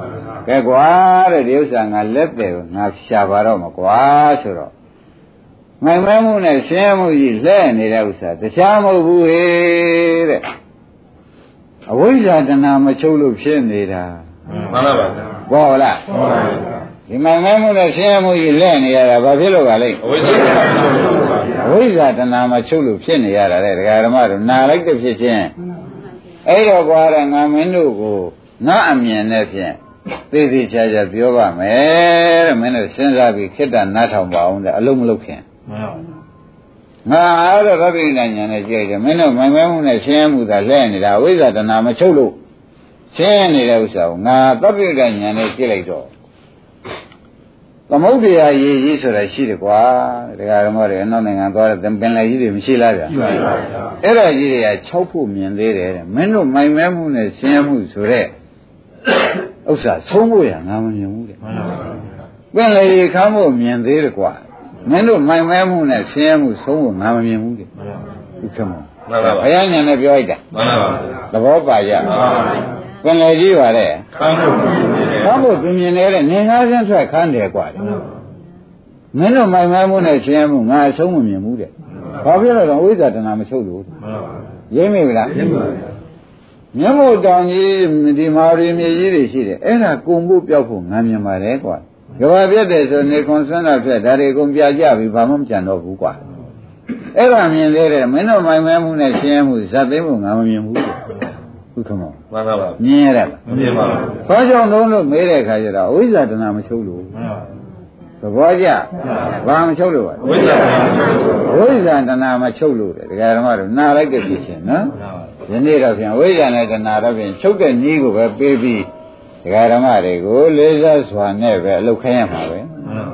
B: ကဲကွာတဲ့ဒီဥစ္စာငါလက်တယ်ငါရှာပါတော့မကွာဆိုတော့မိုင်မဲမှုနဲ့ဆင်းရဲမှုကြီးလဲနေတဲ့ဥစ္စာတခြားမဟုတ်ဘူးဟေ့တဲ့အဝိဇ္ဇာတဏှာမချုပ်လို့ဖြစ်နေတာ
C: မှန်ပါပါ
B: ဘောလားဒီမိုင်မဲမှုနဲ့ဆင်းရဲမှုကြီးလဲနေရတာဘာဖြစ်လို့ပါလဲအဝိဇ္ဇာတဏှာမချုပ်လို့ဖြစ်နေရတာတဲ့ဒကာဓမ္မတို့နာလိုက်တဲ့ဖြစ်ချင်းအဲ့တော့ကွာတဲ့ငါမင်းတို့ကိုငါအမြင်နဲ့ဖြင့်သိသိချာချာပြောပါမယ်တဲ့မင်းတို့စဉ်းစားပြီးခိတ္တနားထောင်ပါအောင်တဲ့အလုံးမလုံးခင်ငါအဲ့တော့ဗဗ္ဗိဉာဏ်နဲ့ကြည့်တယ်မင်းတို့မိုင်မဲမှုနဲ့ရှင်းမှုသာလဲနေတာအဝိဇ္ဇာတဏှာမချုပ်လို့ရှင်းနေတဲ့ဥစ္စာကိုငါဗဗ္ဗိဉာဏ်နဲ့ကြည့်လိုက်တော့သမုဒ္ဒရာရည်ကြီးဆိုတာရှိတယ်ကွာဒကာဓမ္မတွေအနောက်နိုင်ငံသွားတဲ့ပင်လယ်ကြီးတွေမရှိလားဗျာရှိပါပါအဲ့ဒါကြီးတွေက6ဖို့မြင်သေးတယ်တဲ့မင်းတို့မိုင်မဲမှုနဲ့ရှင်းမှုဆိုတဲ့ဥစ္စာဆုံးဖို့ရငါမမြင်ဘူးတဲ့ပင်လယ်ကြီးခမ်းဖို့မြင်သေးတယ်ကွာမင်းတို့မိုင်မဲမှုနဲ့ရှင်းမှုဆုံးဖို့ငါမမြင်ဘူးတဲ့ဟုတ်ကဲ့မဟုတ်ဘုရားညာနဲ့ပြောလိုက်တာမှန်ပါပါသဘောပါကြပင်လယ်ကြီးပါတဲ့ခမ်းဖို့သူမြင်နေတဲ့နေငါးစင်းထွက်ခမ်းတယ်ကွာမင်းတို့မိုင်မဲမှုနဲ့ရှင်းမှုငါအဆုံးမမြင်ဘူးတဲ့ဘာဖြစ်လို့လဲဝိဇ္ဇာတဏှာမချုပ်လို့ရိမ့်မိဗလားရိမ့်ပါဗျာမျက်မှောက်တောင်ကြီးဒီမာရီမြေကြီးတွေရှိတယ်အဲ့ဒါကုံဖို့ပြောက်ဖို့ငါမြင်ပါတယ်ကွာကဘာပြတ်တယ်ဆိုနေခွန်ဆွမ်းတော့ဖြစ်ဒါတွေကုန်ပြကြပြီဘာမှမကြံတော့ဘူးကွာအဲ့ဒါမြင်သေးတယ်မင်းတို့မိုင်မဲမှုနဲ့ရှင်းမှုဇတ်သိမ်းမှုငါမမြင်ဘူးဟုတ်ကဲ့မောမှန်ပါပါမြင်ရလားမမြင်ပါဘူးဘာကြောင့်လို့မေးတဲ့အခါကျတော့အဝိဇ္ဇာတဏှာမချုပ်လို့သဘောကျဘာမချုပ်လို့ဝိဇ္ဇာတဏှာမချုပ်လို့တယ်ဒကာဓမ္မတို့နားလိုက်တဲ့ဖြစ်ချင်းနော်ယနေ့တော့ဖြင့်ဝိဇ္ဇာနဲ့တဏှာတော့ဖြင့်ချုပ်တဲ့နည်းကိုပဲပေးပြီးဒကာဓမ္မတွေကိုလေးစားစွာနဲ့ပဲအလုပ်ခိုင်းရမှာပဲ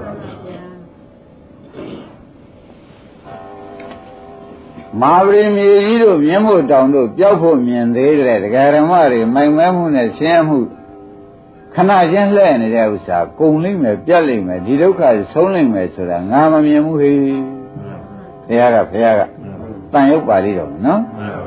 B: မာပရိမြေကြီးတို့မြင်းမို့တောင်တို့ပျောက်ဖို့မြင်သေးတယ်ဒကာဓမ္မတွေမိုင်မဲမှုနဲ့ရှင်းမှုခဏချင်းလှည့်နေတဲ့ဥစ္စာကုန်လိမ့်မယ်ပြတ်လိမ့်မယ်ဒီဒုက္ခဆုံးလိမ့်မယ်ဆိုတာငါမမြင်ဘူးဟေ့ဘုရားကတန်ရုပ်ပါလိတော့နော်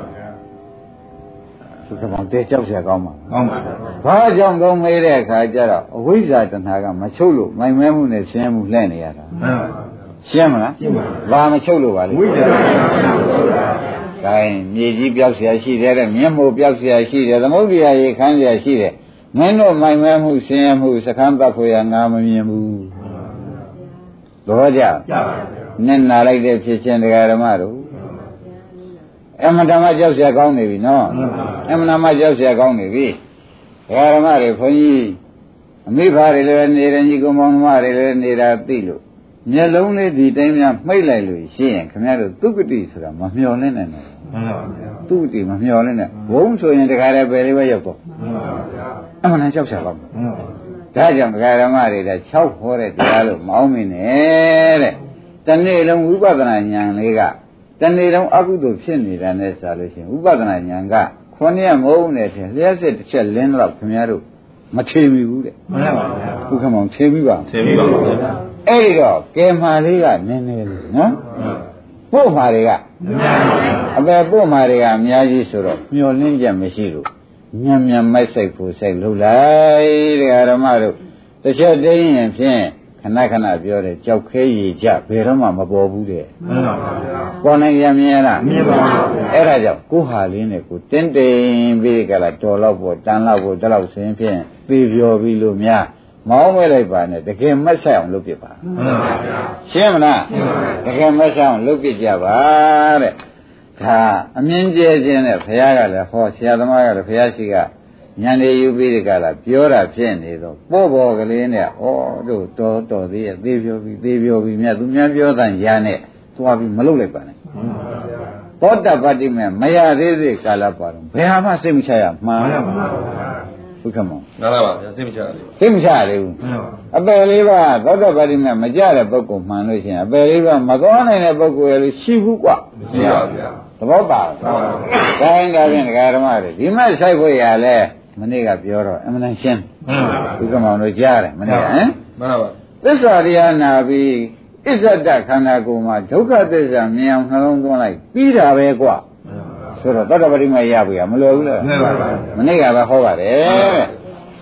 B: သူကမှတဲကြောက်เสียကောင်းပါကောင်းပါဘာကြောင့်ကောင်းမေးတဲ့အခါကျတော့အဝိဇ္ဇာတဏှာကမချုပ်လို့မိုင်မဲမှုနဲ့ရှင်းမှုလှည့်နေရတာမှန်ပါရှင်းမလားရှင်းပါဘာမချုပ်လို့ပါလဲဝိဇ္ဇာတဏှာဒါရင်မြေကြီးပြောက်เสียရှိတယ်တဲ့မျက်မှောက်ပြောက်เสียရှိတယ်သမုဒ္ဒရာရေခမ်းเสียရှိတယ်မင်းတို့မိုင်မဲမှုရှင်းမှုစခန်းပတ်ဖို့ရငါမမြင်ဘူးတော့ကြပါနဲ့နာလိုက်တဲ့ဖြစ်ချင်းတရားဓမ္မတို့အမှန်တမ်းကြောက်เสียကောင်းနေပြီနော်အမှန်တမ်းကြောက်เสียကောင်းနေပြီတရားဓမ္မတွေခွန်ကြီးအမိဖားတွေလည်းနေတယ်ညီကောင်မောင်နှမတွေလည်းနေတာသိလို့မျက်လုံးလေးဒီတိုင်းများမှိတ်လိုက်လို့ရှိရင်ခင်ဗျားတို့သုကတိဆိုတာမမျှော်လင့်နိုင်ဘူးသုကတိမမျှော်လင့်နဲ့ဘုံဆိုရင်တခါတည်းပဲလေးပဲရောက်တော့အမှန်တမ်းကြောက်เสียကောင်းဒါကြောင့်တရားဓမ္မတွေလည်း6ဟောတဲ့တရားလို့မအောင်မင်းနဲ့တဲ့တနေ့လုံးဝိပဿနာဉာဏ်လေးကတနေ့လုံးအကုသိုလ်ဖြစ်နေတာနဲ့ဆိုလို့ရှိရင်ဥပဒနာဉာဏ်က9ရက်မဟုတ်နဲ့ထင်လျှက်စစ်တစ်ချက်လင်းတော့ခင်ဗျားတို့မထေမိဘူးတဲ့မှန်ပါဗျာဘုခမောင်ထေမိပါထေမိပါဗျာအဲ့ဒီတော့ကဲမာလေးကနည်းနည်းလေးနော်ပို့မာတွေကအပေပို့မာတွေကအများကြီးဆိုတော့မျောလင်းချက်မရှိလို့ညံ့မိုက်ဆိုင်ဖို့ဆိုင်လှုပ်လိုက်တဲ့ဓမ္မတို့တစ်ချက်တင်းရင်ဖြင့်ခဏပြောတယ်ကြောက်ခဲရည်ကြဘယ်တော့မှမပေါ်ဘူးတဲ့မှန်ပါဗျာပေါ်နိုင်ရမြင်လားမြင်ပါဗျာအဲ့ဒါကြောင့်ကိုဟာလေးနဲ့ကိုတင်းတိမ်ပြီးကြလားတော်တော့ပေါ်တန်တော့ပေါ်တလောက်ဆင်းဖြင့်ပြေပြောပြီးလို့များမောင်းမဲလိုက်ပါနဲ့တကယ်မက်ဆိုင်အောင်လုပ်ပြပါမှန်ပါဗျာရှင်းမလားရှင်းပါဗျာတကယ်မက်ဆိုင်အောင်လုပ်ပြကြပါတဲ့ဒါအမြင်ကျဲခြင်းနဲ့ဘုရားကလည်းဟောဆရာသမားကလည်းဘုရားရှိကဉာဏ်လေးယူပြီးဒီကလာပြောတာဖြစ်နေတော့ပေါ်ကလေးနဲ့ဩတို့တော်သေးရဲ့သေးပြောပြီးမြတ်သူများပြောတဲ့ညာနဲ့သွားပြီးမလုပ်လိုက်ပါနဲ့သောတပတ္တိမဲ့မရသေးသေးကာလပါတော့ဘယ်ဟာမှစိတ်မချရမှန်ပါပါဟုတ်ကဲ့မောင်နားပါဗျာစိတ်မချရသေးဘူးအပယ်လေးပါသောတပတ္တိမဲ့မကြတဲ့ပုဂ္ဂိုလ်မှန်လို့ရှိရင်အပယ်လေးပါမသွားနိုင်တဲ့ပုဂ္ဂိုလ်ရဲ့ရှိဘူးကွာမရှိပါဗျာသဘောပါတိုင်းဒါဖြင့်ဒကာဓမ္မတွေဒီမဲ့ဆိုင်ဖို့ရလဲမနေ့ကပြောတော့အမှန်တန်ရှင်းဘုကမောင်တို့ကြားတယ်မနေ့ကဟမ်မှန်ပါပါသစ္စာတရားနာပြီးအစ္ဆဒခန္ဓာကိုယ်မှာဒုက္ခသစ္စာမြင်အောင်နှလုံးသွင်းလိုက်ပြီးတာပဲကွာဆိုတော့တတ္တပတိမရပြီမလွယ်ဘူးလားမှန်ပါပါမနေ့ကပဲဟောပါတယ်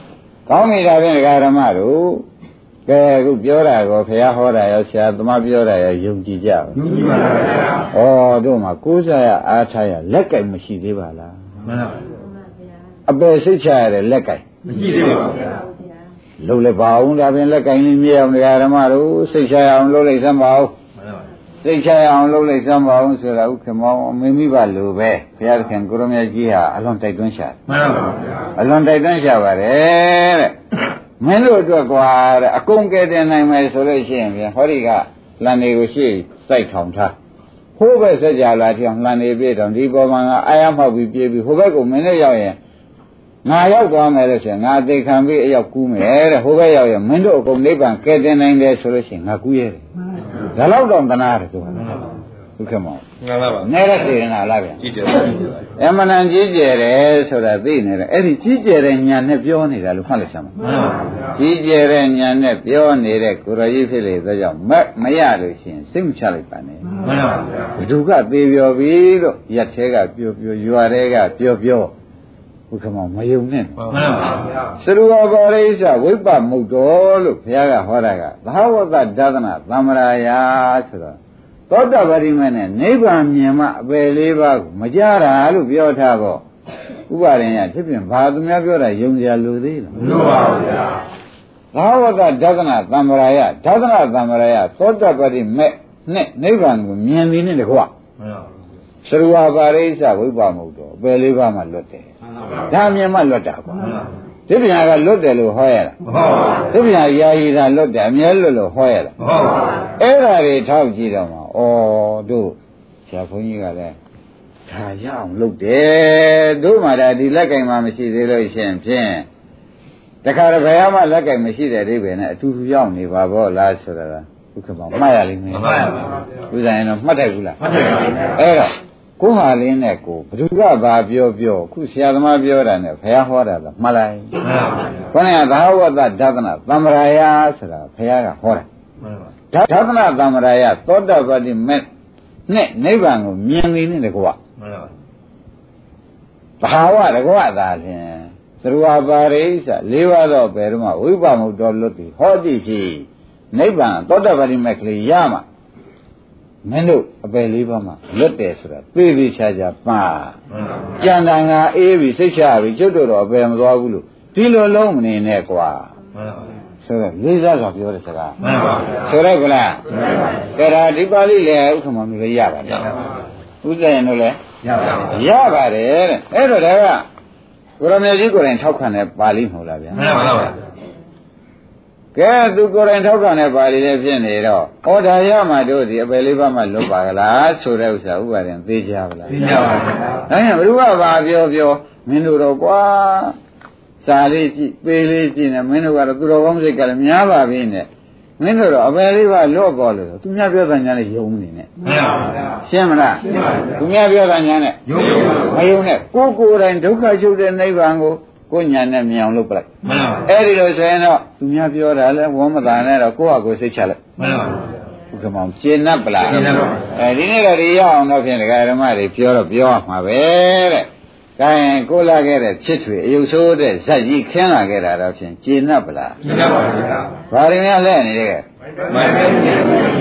B: ကောင်းနေတာဖြင့်ဒကာဓမ္မတို့ကဲအခုပြောတာကိုဘုရားဟောတာရောဆရာသမားပြောတာရောယုံကြည်ကြပါဘူးယုံကြည်ပါပါဗျာဩတို့မှာကိုးစားရအားထားရလက်ကင်မရှိသေးပါလားမှန်ပါပါအပယ်စိတ်ချရတဲ့လက်ကင်မရှိသေးပါဘူးဗျာလုံးလိုက်ပါအောင်ဒါဖြင့်လက်ကင်လေးမြဲအောင်ဒကာဓမ္မတို့စိတ်ချရအောင်လုပ်လိုက်စမ်းပါဦးစိတ်ချရအောင်လုပ်လိုက်စမ်းပါအောင်ဆိုတာဥက္ကမောမင်းမိဘလိုပဲဘုရားသခင်ကိုရမကြီးဟာအလွန်တိုက်တွန်းရှာမှန်ပါပါဗျာအလွန်တိုက်တွန်းရှာပါတယ်တဲ့မင်းတို့အတွက်ကွာတဲ့အကုန်ကဲတင်နိုင်မယ်ဆိုလို့ရှိရင်ဗျာဟောဒီကလန်တွေကိုရှေ့စိုက်ထောင်ထားဟိုးပဲစက်ကြလာထောင်လန်နေပြေတောင်ဒီပေါ်မှာငါအာရမောက်ပြီးပြေးပြီးဟိုဘက်ကိုမင်းနဲ့ရောက်ရင်ငါရောက်သွားမယ်လို့ဆိုရင်ငါသိခံပြီးအရောက်ကူးမယ်တဲ့ဟိုဘက်ရောက်ရင်မင်းတို့အကုန်နိဗ္ဗာန်ကဲတင်နိုင်တယ်ဆိုလို့ရှိရင်ငါကူးရဲတယ်ဒါတော့တော့တနာတယ်သူကဟုတ်ကဲ့မောင်မှန်ပါပါနဲတဲ့စေနာလားဗျာကြီးတယ်အမှန်တန်ကြီးကျယ်တယ်ဆိုတာသိနေတယ်အဲ့ဒီကြီးကျယ်တဲ့ညာနဲ့ပြောနေတာလို့မှတ်လိုက်စမ်းပါမှန်ပါပါကြီးကျယ်တဲ့ညာနဲ့ပြောနေတဲ့ကိုရကြီးဖြစ်လေသောကြောင့်မရလို့ရှိရင်စိတ်မချလိုက်ပါနဲ့မှန်ပါပါဘုဒ္ဓကသေးပြောပြီလို့ရက်သေးကပြောပြောရွာသေးကပြောပြောဘုခမောမယုံနဲ့မှန်ပါပါသရူဝဘောရိစ္ဆဝိပ္ပမုတ်တော်လို့ဘုရားကဟောတာကသဟဝတ္တဒသနာသမ္မာရာဆိုတော့သောတပတိမေနဲ့နိဗ္ဗာန်မြင်မှအပယ်လေးပါးကိုမကြတာလို့ပြောထားတော့ဥပါရင်ရဖြစ်ပြင်ဘာသူများပြောတာယုံကြလို့သေးလားမလိုပါဘူးဗျာဘာဝတ္တဒသနာသမ္မာရာဒသနာသမ္မာရာသောတပတိမေနဲ့နိဗ္ဗာန်ကိုမြင်ပြီးနဲ့တကွာသရဝပါရိစ္ဆဝိပ္ပမုတ်တော်အပယ်လေးပါးမှလွတ်တယ်ဒါမြင်မှလွတ်တာကွာဒီပြန်ကလွတ်တယ်လို့ဟောရလားမဟုတ်ပါဘူးဒီပြန်ယာယီတာလွတ်တယ်အမြဲလွတ်လို့ဟောရလားမဟုတ်ပါဘူးအဲ့ဒါတွေထောက်ကြည့်တော့မှာဩတို့ဆရာဘုန်းကြီးကလည်းဒါရအောင်လုပ်တယ်တို့မှဒါဒီလက်ကင်မှမရှိသေးလို့ရှင်ဖြင့်တခါတည်းဘယ်မှလက်ကင်မရှိတဲ့အိဗယ်နဲ့အတူတူရောက်နေပါဘောလားဆိုတာဥက္ကမောမှတ်ရလိမ့်မယ်မှတ်ရပါဘူးဥစ္စာရင်တော့မှတ်တယ်ဘူးလားမှတ်တယ်ပါအဲ့တော့ကိုဟာလင်းနဲ့ကိုဘယ်သူကဘာပြောပြောခုဆရာသမားပြောတာနဲ့ဘုရားဟောတာကမှတ်လိုက်မှန်ပါဘူးခေါင်းကသာဝတ္တဒသနာသမ္မာရာဆိုတာဘုရားကဟောတာမှန်ပါဘူးဒသနာသမ္မာရာသောတပတိမေနဲ့နိဗ္ဗာန်ကိုမြင်နေတယ်ကွာမှန်ပါဘူးဘာဝတကွာသာဖြင့်သရဝပါရိစ္ဆ၄ပါးတော့ဘယ်တော့မှဝိပ္ပမုတ်တော်လွတ်ပြီဟောတိဖြစ်နိဗ္ဗာန်သောတပတိမေကလေးရမှာမင်းတို့အပယ်လေးပါးမှာလွတ်တယ်ဆိုတာသိသိချာချာပါကြံတန်ကအေးပြီစိတ်ချပြီကျွတ်တို့တော့အပယ်မသွားဘူးလို့ဒီလိုလုံးမနေနဲ့ကွာဆိုတော့လေးစားစွာပြောတဲ့စကားမှန်ပါဗျာဆိုတော့ကလားကဲဒါဒီပါဠိလေဥက္ကမမျိုးလေးရပါတယ်ဥစ္စာရင်တို့လည်းရပါတယ်တဲ့အဲ့တော့ဒါကကိုရမေကြီးကိုယ်တိုင်ထောက်ခံတဲ့ပါဠိမဟုတ်လားဗျာမှန်ပါပါကဲသူကိုယ်တိုင်ထောက်ခံတဲ့ပါဠိလည်းဖြစ်နေတော့ဩဒါရမှတို့ဒီအပယ်လေးပါးမှလွတ်ပါကလားဆိုတဲ့ဥစ္စာဥပါရင်သိကြပါလားသိကြပါဘူး။ဒါရင်ဘုရားဘာပြောမင်းတို့တော့ကွာစာလေးကြည့်ပေးလေးကြည့်နေမင်းတို့ကတော့သူတော်ကောင်းစိတ်ကလည်းများပါပြီနဲ့မင်းတို့တော့အပယ်လေးပါးလွတ်ပေါ်လို့သူများပြောတဲ့ညာနဲ့ယုံနေနဲ့မှန်ပါဗျာရှင်းမလားရှင်းပါဗျာသူများပြောတဲ့ညာနဲ့ယုံမယုံနဲ့ကိုယ်တိုင်ဒုက္ခချုပ်တဲ့နိဗ္ဗာန်ကိုကိုညာနဲ့မြင်အောင်လုပ်ပလိုက်မှန်ပါအဲ့ဒီလိုဆိုရင်တော့သူများပြောတာလဲဝမ်းမသာနဲ့တော့ကိုယ့်ဟာကိုယ်စိတ်ချလိုက်မှန်ပါဘုကမောင်ရှင်း납ပလားရှင်း납ပါအဲဒီနေ့တော့ဒီရအောင်တော့ဖြင့်ဒကာဓမ္မတွေပြောတော့ပြောရမှာပဲတဲ့ဒါရင်ကိုလာခဲ့တဲ့ချစ်ထွေအယုတ်ဆိုးတဲ့ဇက်ကြီးခင်းလာခဲ့တာတော့ဖြင့်ရှင်း납ပလားရှင်း납ပါဗျာဘာတွေများလဲနေတယ်မှန်ပါရှင်း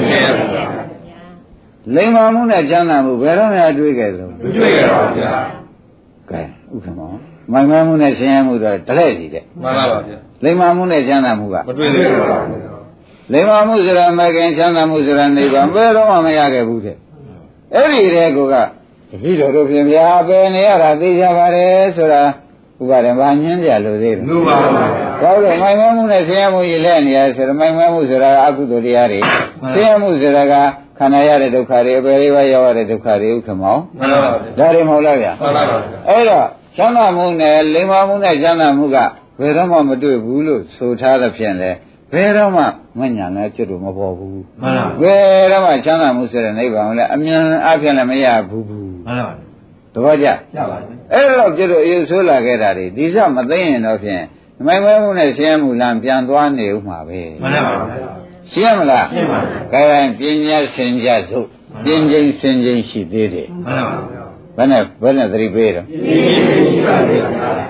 B: 납ပါလိမ္မာမှုနဲ့ကျမ်းသာမှုဘယ်တော့မှတွေးခဲ့သလဲမတွေးခဲ့ပါဘူးဗျာကဲဥက္ကမောမိုင်မဲမှုနဲ့ဆင်းရဲမှုတော့တလဲစီတဲ့မှန်ပါပါဗျာလိမ္မာမှုနဲ့ချမ်းသာမှုကမတွေ့သေးပါဘူးလိမ္မာမှုဆိုတာမကင်ချမ်းသာမှုဆိုတာနိဗ္ဗာန်ဘယ်တော့မှမရခဲ့ဘူးတဲ့အဲ့ဒီတဲ့ကောကတပည့်တော်တို့ပြင်ဗျာပဲနေရတာသိကြပါတယ်ဆိုတာဥပါဒံဘာညင်းကြလို့သေးတယ်မှန်ပါပါဗျာဟုတ်တယ်မိုင်မဲမှုနဲ့ဆင်းရဲမှုကြီးလဲနေရဆိုတော့မိုင်မဲမှုဆိုတာအကုသိုလ်တရားတွေဆင်းရဲမှုဆိုတာကခန္ဓာရတဲ့ဒုက္ခတွေအပေလေးပါးရောက်ရတဲ့ဒုက္ခတွေဥက္ကမောမှန်ပါပါဒါတွေမဟုတ်လားဗျာမှန်ပါပါအဲ့တော့ချမ်းသာမှုနဲ့လိမ္မာမှုနဲ့ချမ်းသာမှုကဘယ်တော့မှမတွေ့ဘူးလို့ဆိုထားတဲ့ဖြင့်လေဘယ်တော့မှမညာနဲ့ကျွတ်လို့မပေါ်ဘူးမှန်ပါဘယ်တော့မှချမ်းသာမှုဆိုတဲ့နိဗ္ဗာန်ကိုလည်းအမြန်အပြည့်လည်းမရဘူးမှန်ပါတပည့်ကြရပါဘူးအဲ့တော့ကျွတ်လို့အယူဆိုးလာခဲ့တာတွေဒီစမသိရင်တော့ဖြင့်မိုင်မဲမှုနဲ့ရှင်းမှုလမ်းပြန်သွားနေဥမှာပဲမှန်ပါပါရှင်းမလားရှင်းပါပြီ။ဒါရင်ပညာစင်ကြစို့ပြင်းချင်းစင်ချင်းရှိသေးတယ်မှန်ပါပါဘယ်နဲ့သတိပေးတော့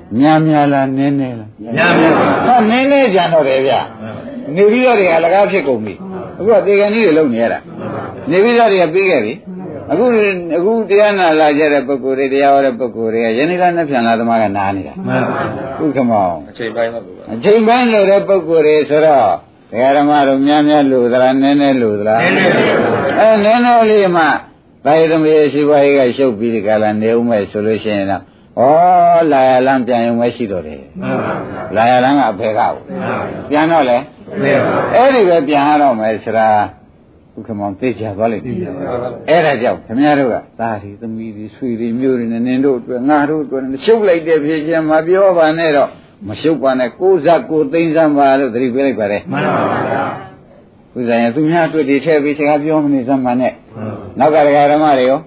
B: များလားနည်းနည်းလား
C: များ
B: ဟာနည်းနည်းကြံတော့တယ်ဗျနေပြီးတော့တွေကလကားဖြစ်ကုန်ပြီအခုကတေကန်ကြီးတွေလုံနေရတာနေပြီးတော့တွေကပြီးခဲ့ပြီအခုတရားနာလာကြတဲ့ပုဂ္ဂိုလ်တွေတရားဟောတဲ့ပုဂ္ဂိုလ်တွေကယနေ့ကနှစ်ပြန်လာသမားကနားနေတာဥက္ကမောင်
C: အချိန်ပိုင်းပါဘူး
B: အချိန်ပိုင်းလို့တဲ့ပုဂ္ဂိုလ်တွေဆိုတော့ဒကာဓမ္မတို့များလို့သလားနည်းနည်းလို့သလားနည်းနည်းလေးမှဒါရသမီးရှိပါရေးကရှုပ်ပြီးဒီကလာနေဦးမဲ့ဆိုလို့ရှိရင်တော့ဩလာရလမ်းပြန်ရုံပဲရှိတော့တယ်လာရလမ်းကအဖေကဟုတ်ပြန်တော့လေအဲ့ဒီပဲပြန်ရတော့မယ်ဆိုတာဥက္ကမောင်သိချသွားလိမ့်မယ်အဲ့ဒါကြောင့်ခင်ဗျားတို့ကသားဒီသမီးဒီဆွေဒီမျိုးတွေနဲ့နင်တို့အတွက်ငါတို့အတွက်ရှုပ်လိုက်တဲ့ဖြစ်ချင်းမပြောပါနဲ့တော့မရှုပ်ပါနဲ့ကိုယ်စားကိုယ်သိမ်းစမ်းပါလို့သတိပေးလိုက်ပါတယ်
C: မှန်ပါဗျာ
B: ဥစ္စာရင်သူများအတွက်ဒီထည့်ပြီးစကားပြောမနေစမ်းပါနဲ့နောက်ကဓမ္မတွေရော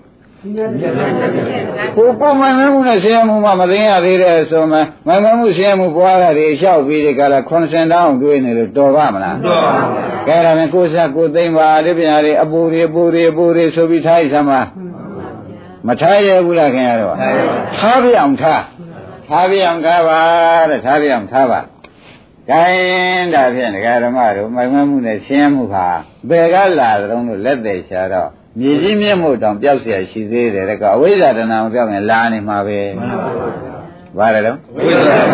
B: ကိုယ်မိုင်မဲမှုနဲ့ဆင်းရဲမှုမှမသိရသေးတဲ့ဆိုမှမိုင်မဲမှုဆင်းရဲမှုပွားတာတွေလျှောက်ပြီးဒီကလာ90တောင်းတွေးနေလို့တော်ပါမလား
C: တော်ပါဘူး
B: ကဲဒါနဲ့ကိုယ်စားကိုယ်သိမ်းပါဒီပြန်ရည်အပူတွေဆိုပြီးထားရစမ်းပါမထားရဘူးလားခင်ဗျားတို့ထားပြအောင်ထားပြအောင်ထားပါတဲ့ထားပြအောင်ထားပါကိုင်းဒါဖြင့်ဒကာဓမ္မတို့မိုင်မဲမှုနဲ့ဆင်းရဲမှုဟာဘယ်ကလာသလုံးလို့လက်သေးချာတော့မြေကြီးမြင့်မို့တောင်ပျောက်เสียရှိသေးတယ်တဲ့ကအဝိဇ္ဇာတဏ္ဍာမပျောက်ရင်လာနေမှာပဲဘာလဲတော့
C: ဝိဇ္ဇာ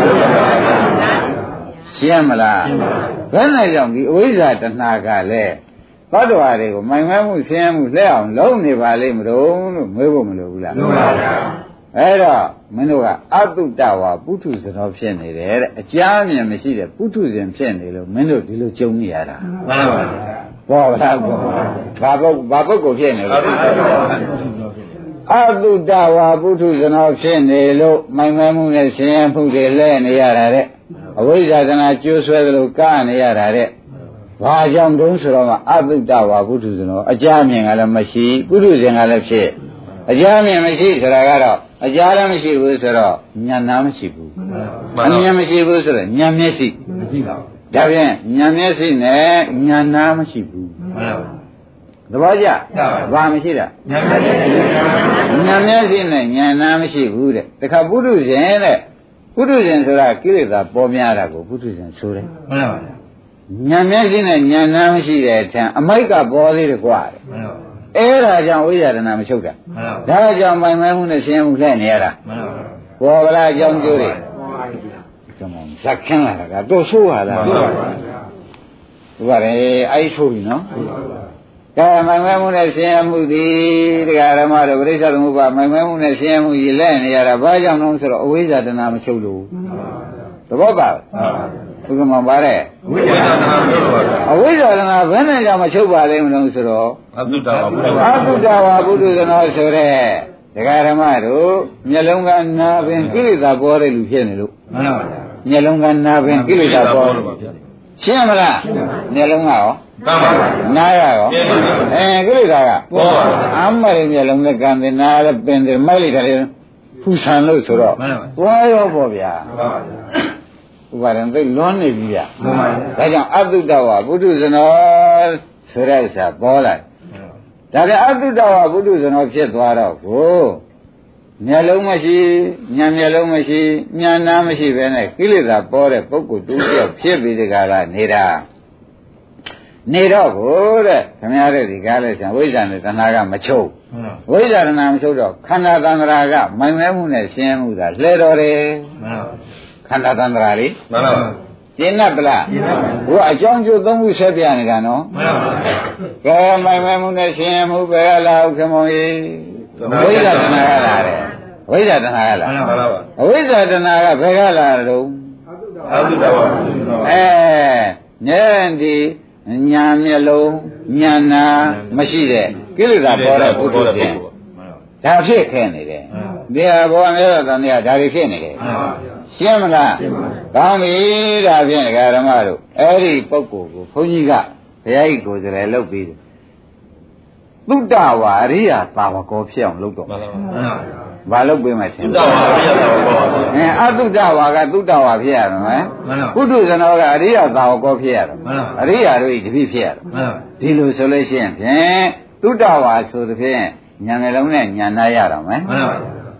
B: ရှင်းမလားဘယ်နဲ့ကြောင့်ဒီအဝိဇ္ဇာတဏှာကလည်းသတ္တဝါတွေကိုမိုင်မဲမှုဆင်းရဲမှုလက်အောင်လုံးနေပါလိမ့်မလို့မေးဖို့မလိုဘူးလား
C: လိုပါဗျာ
B: အဲ့တော့မင်းတို့ကအတုတ္တဝါပုထုဇဉ်တော်ဖြစ်နေတယ်တဲ့အကြားအမြင်မရှိတဲ့ပုထုဇဉ်ဖြစ်နေလို့မင်းတို့ဒီလိုကြုံနေရတာ
C: မှန်ပါဗျာ
B: ဘောလားဘောဘာပုဂ္ဂိုလ်ဖြစ်နေလို့အတုတ္တဝါပုထုဇဉ်တော်ဖြစ်နေလို့မိုင်မဲမှုနဲ့ဆင်းရဲမှုတွေလဲနေရတာတဲ့အဝိဇ္ဇာတဏှာကျိုးဆွဲသလိုကနေရတာတဲ့ဘာကြောင့်တုံးဆိုတော့မှအတုတ္တဝါပုထုဇဉ်တော်အကြားအမြင်ကလည်းမရှိပုထုဇဉ်ကလည်းဖြစ်အကြားအမြင်မရှိဆိုတာကတော့အကြားလည်းမရှိဘူးဆိုတော့ဉာဏ်နာမရှိဘူးအမြင်မရှိဘူးဆိုတော့ဉာဏ်မျက်စိ
C: မရှိပါဘူး
B: ဒါဖြင့်ဉာဏ်မျက်စိနဲ့ဉာဏ်နာမရှိဘူးသဘောကျဘာမရှိတာဉာဏ်မျက်စိနဲ့ဉာဏ်နာမရှိဘူးတဲ့တခါပုထုဇဉ်တဲ့ပုထုဇဉ်ဆိုတာကိလေသာပေါ်များတာကိုပုထုဇဉ်ဆိုတယ်
C: မှန်ပါဗျာ
B: ဉာဏ်မျက်စိနဲ့ဉာဏ်နာမရှိတဲ့အထံအမိုက်ကပေါ်သေးတယ်ကွာတဲ့အဲ့ဒါကြောင့်ဝိဇာရဏမချုပ်တာဒါကြောင့်ပိုင်မဲမှုနဲ့ဆင်းရဲမှုလှည့်နေရတာပေါ်ကလားအကြောင်းကျိုးတွေကမ္ဘာဇက်ခင်းလာတာကတော့ဆိုးပါလားဟုတ်ပါလေအဲ့ဆိုးပြီနော်ကဲမိုင်မဲမှုနဲ့ဆင်းရဲမှုဒီတရားဓမ္မတို့ပြိဿသမုပ္ပါမိုင်မဲမှုနဲ့ဆင်းရဲမှုကြီးလဲနေရတာဘာကြောင့်လဲဆိုတော့အဝိဇ္ဇာတဏှာမချုပ်လို့သဘောပါဘုကမပါတဲ့
C: ဝိဇ္ဇာတဏှာမချုပ်ပါဘူး
B: အဝိဇ္ဇာတဏှာဘယ်နဲ့ကြောင့်မချုပ်ပါလဲမလို့ဆိုတော့
C: အတုတ္တဝါပုထု
B: ဇဉ်တော်ဆိုတဲ့တရားဓမ္မတို့မျက်လုံးကနာပင်ကိလေသာပေါ်တဲ့လူဖြစ်နေလို့
C: မှန်ပါဗျာ
B: မျက်လုံးကနာပင်ကိလေသာပေါ်ရှင်းမလားမျက်လုံးကရော
C: မှန်ပါဗျာ
B: နားရရောကိလေသာကပေါ်ပါအမှန်မျက်လုံးနဲ့ကံတယ်နားလည်းပင်တယ်မိုက်လိုက်တယ်ဖူဆန်လို့ဆိုတော့သွားရောပေါ့ဗျာ
C: မှန်ပါဗျာ
B: ဥပါဒံသိလွန်နေပြီဗျမှန်ပါဗျာဒါကြောင့်အတုတ္တဝါပုထုဇဉ်တော်ဆိုတဲ့ဥစ္စာပေါ်လာဒါပြန်အတုတ္တဝါပုထုဇဉ်တော်ဖြစ်သွားတော့ကိုမျက်လုံးမရှိဉာဏ်မျက်လုံးမရှိဉာဏ်နာမရှိပဲနဲ့ကိလေသာပေါ်တဲ့ပုဂ္ဂိုလ်တူတယောက်ဖြစ်ပြီးဒီကလာနေတာနေတော့ကိုတဲ့ခင်ဗျားတို့ဒီကားလဲဆံဝိဇ္ဇာနဲ့တဏှာကမချုပ်ဝိဇ္ဇာတဏှာမချုပ်တော့ခန္ဓာတန္တရာကမိုင်မဲမှုနဲ့ရှင်းမှုသာလှဲတော်တယ်ခန္ဓာတန္တရာလေ
C: မှန်ပါပါ
B: ရှင်းတ်ပလား
C: ရှင်းပါပါ
B: ဘုရားအကြောင်းကျိုးသုံးခုဆက်ပြနေတာနော်
C: မှန်ပါပါ
B: ကဲမိုင်မဲမှုနဲ့ရှင်းမှုပဲလားဥက္ကမောကြီးဝိဇ္ဇာတဏှာကလာတယ်ဝိဇ္ဇာတဏှာကလာ
C: မှန်ပါပါ
B: အဝိဇ္ဇာတဏှာကဘယ်ကလာတော့
C: အတုတ္တဝါ
B: ညံဒီညာမျက်လုံးညာနာမရှိတဲ့ကိလေသာပေါ်တဲ့ပုထုဇဉ်ဒါဖြစ်ခဲ့နေတယ်ဒီဟာဘောအများတော်တရားဒါတွေဖြစ်နေတယ်ရှင်းမလားကောင်းပြီဒါဖြင့်ဓမ္မတို့အဲ့ဒီပုဂ္ဂိုလ်ကိုဘုန်းကြီးကဘုရားကြီးကိုယ်စားလှယ်လုပ်ပြီးသုတ္တဝါအရိယာသာဝကောဖြစ်အောင်လုပ်တော့ဘာလုပ်ပေးမှထင်
C: သုတ္တဝါအရိယာသာဝကော
B: အသုတ္တဝါကသုတ္တဝါဖြစ်ရမယ်ပုထုဇဉ်တော်ကအရိယာသာဝကောဖြစ်ရတယ်အရိယာတို့ဤတပိဖြစ်ရတယ်ဒီလိုဆိုလို့ရှိရင်ဖြင့်သုတ္တဝါဆိုသဖြင့်ဉာဏ်နှလုံးနဲ့ဉာဏ်နာရတော့မယ်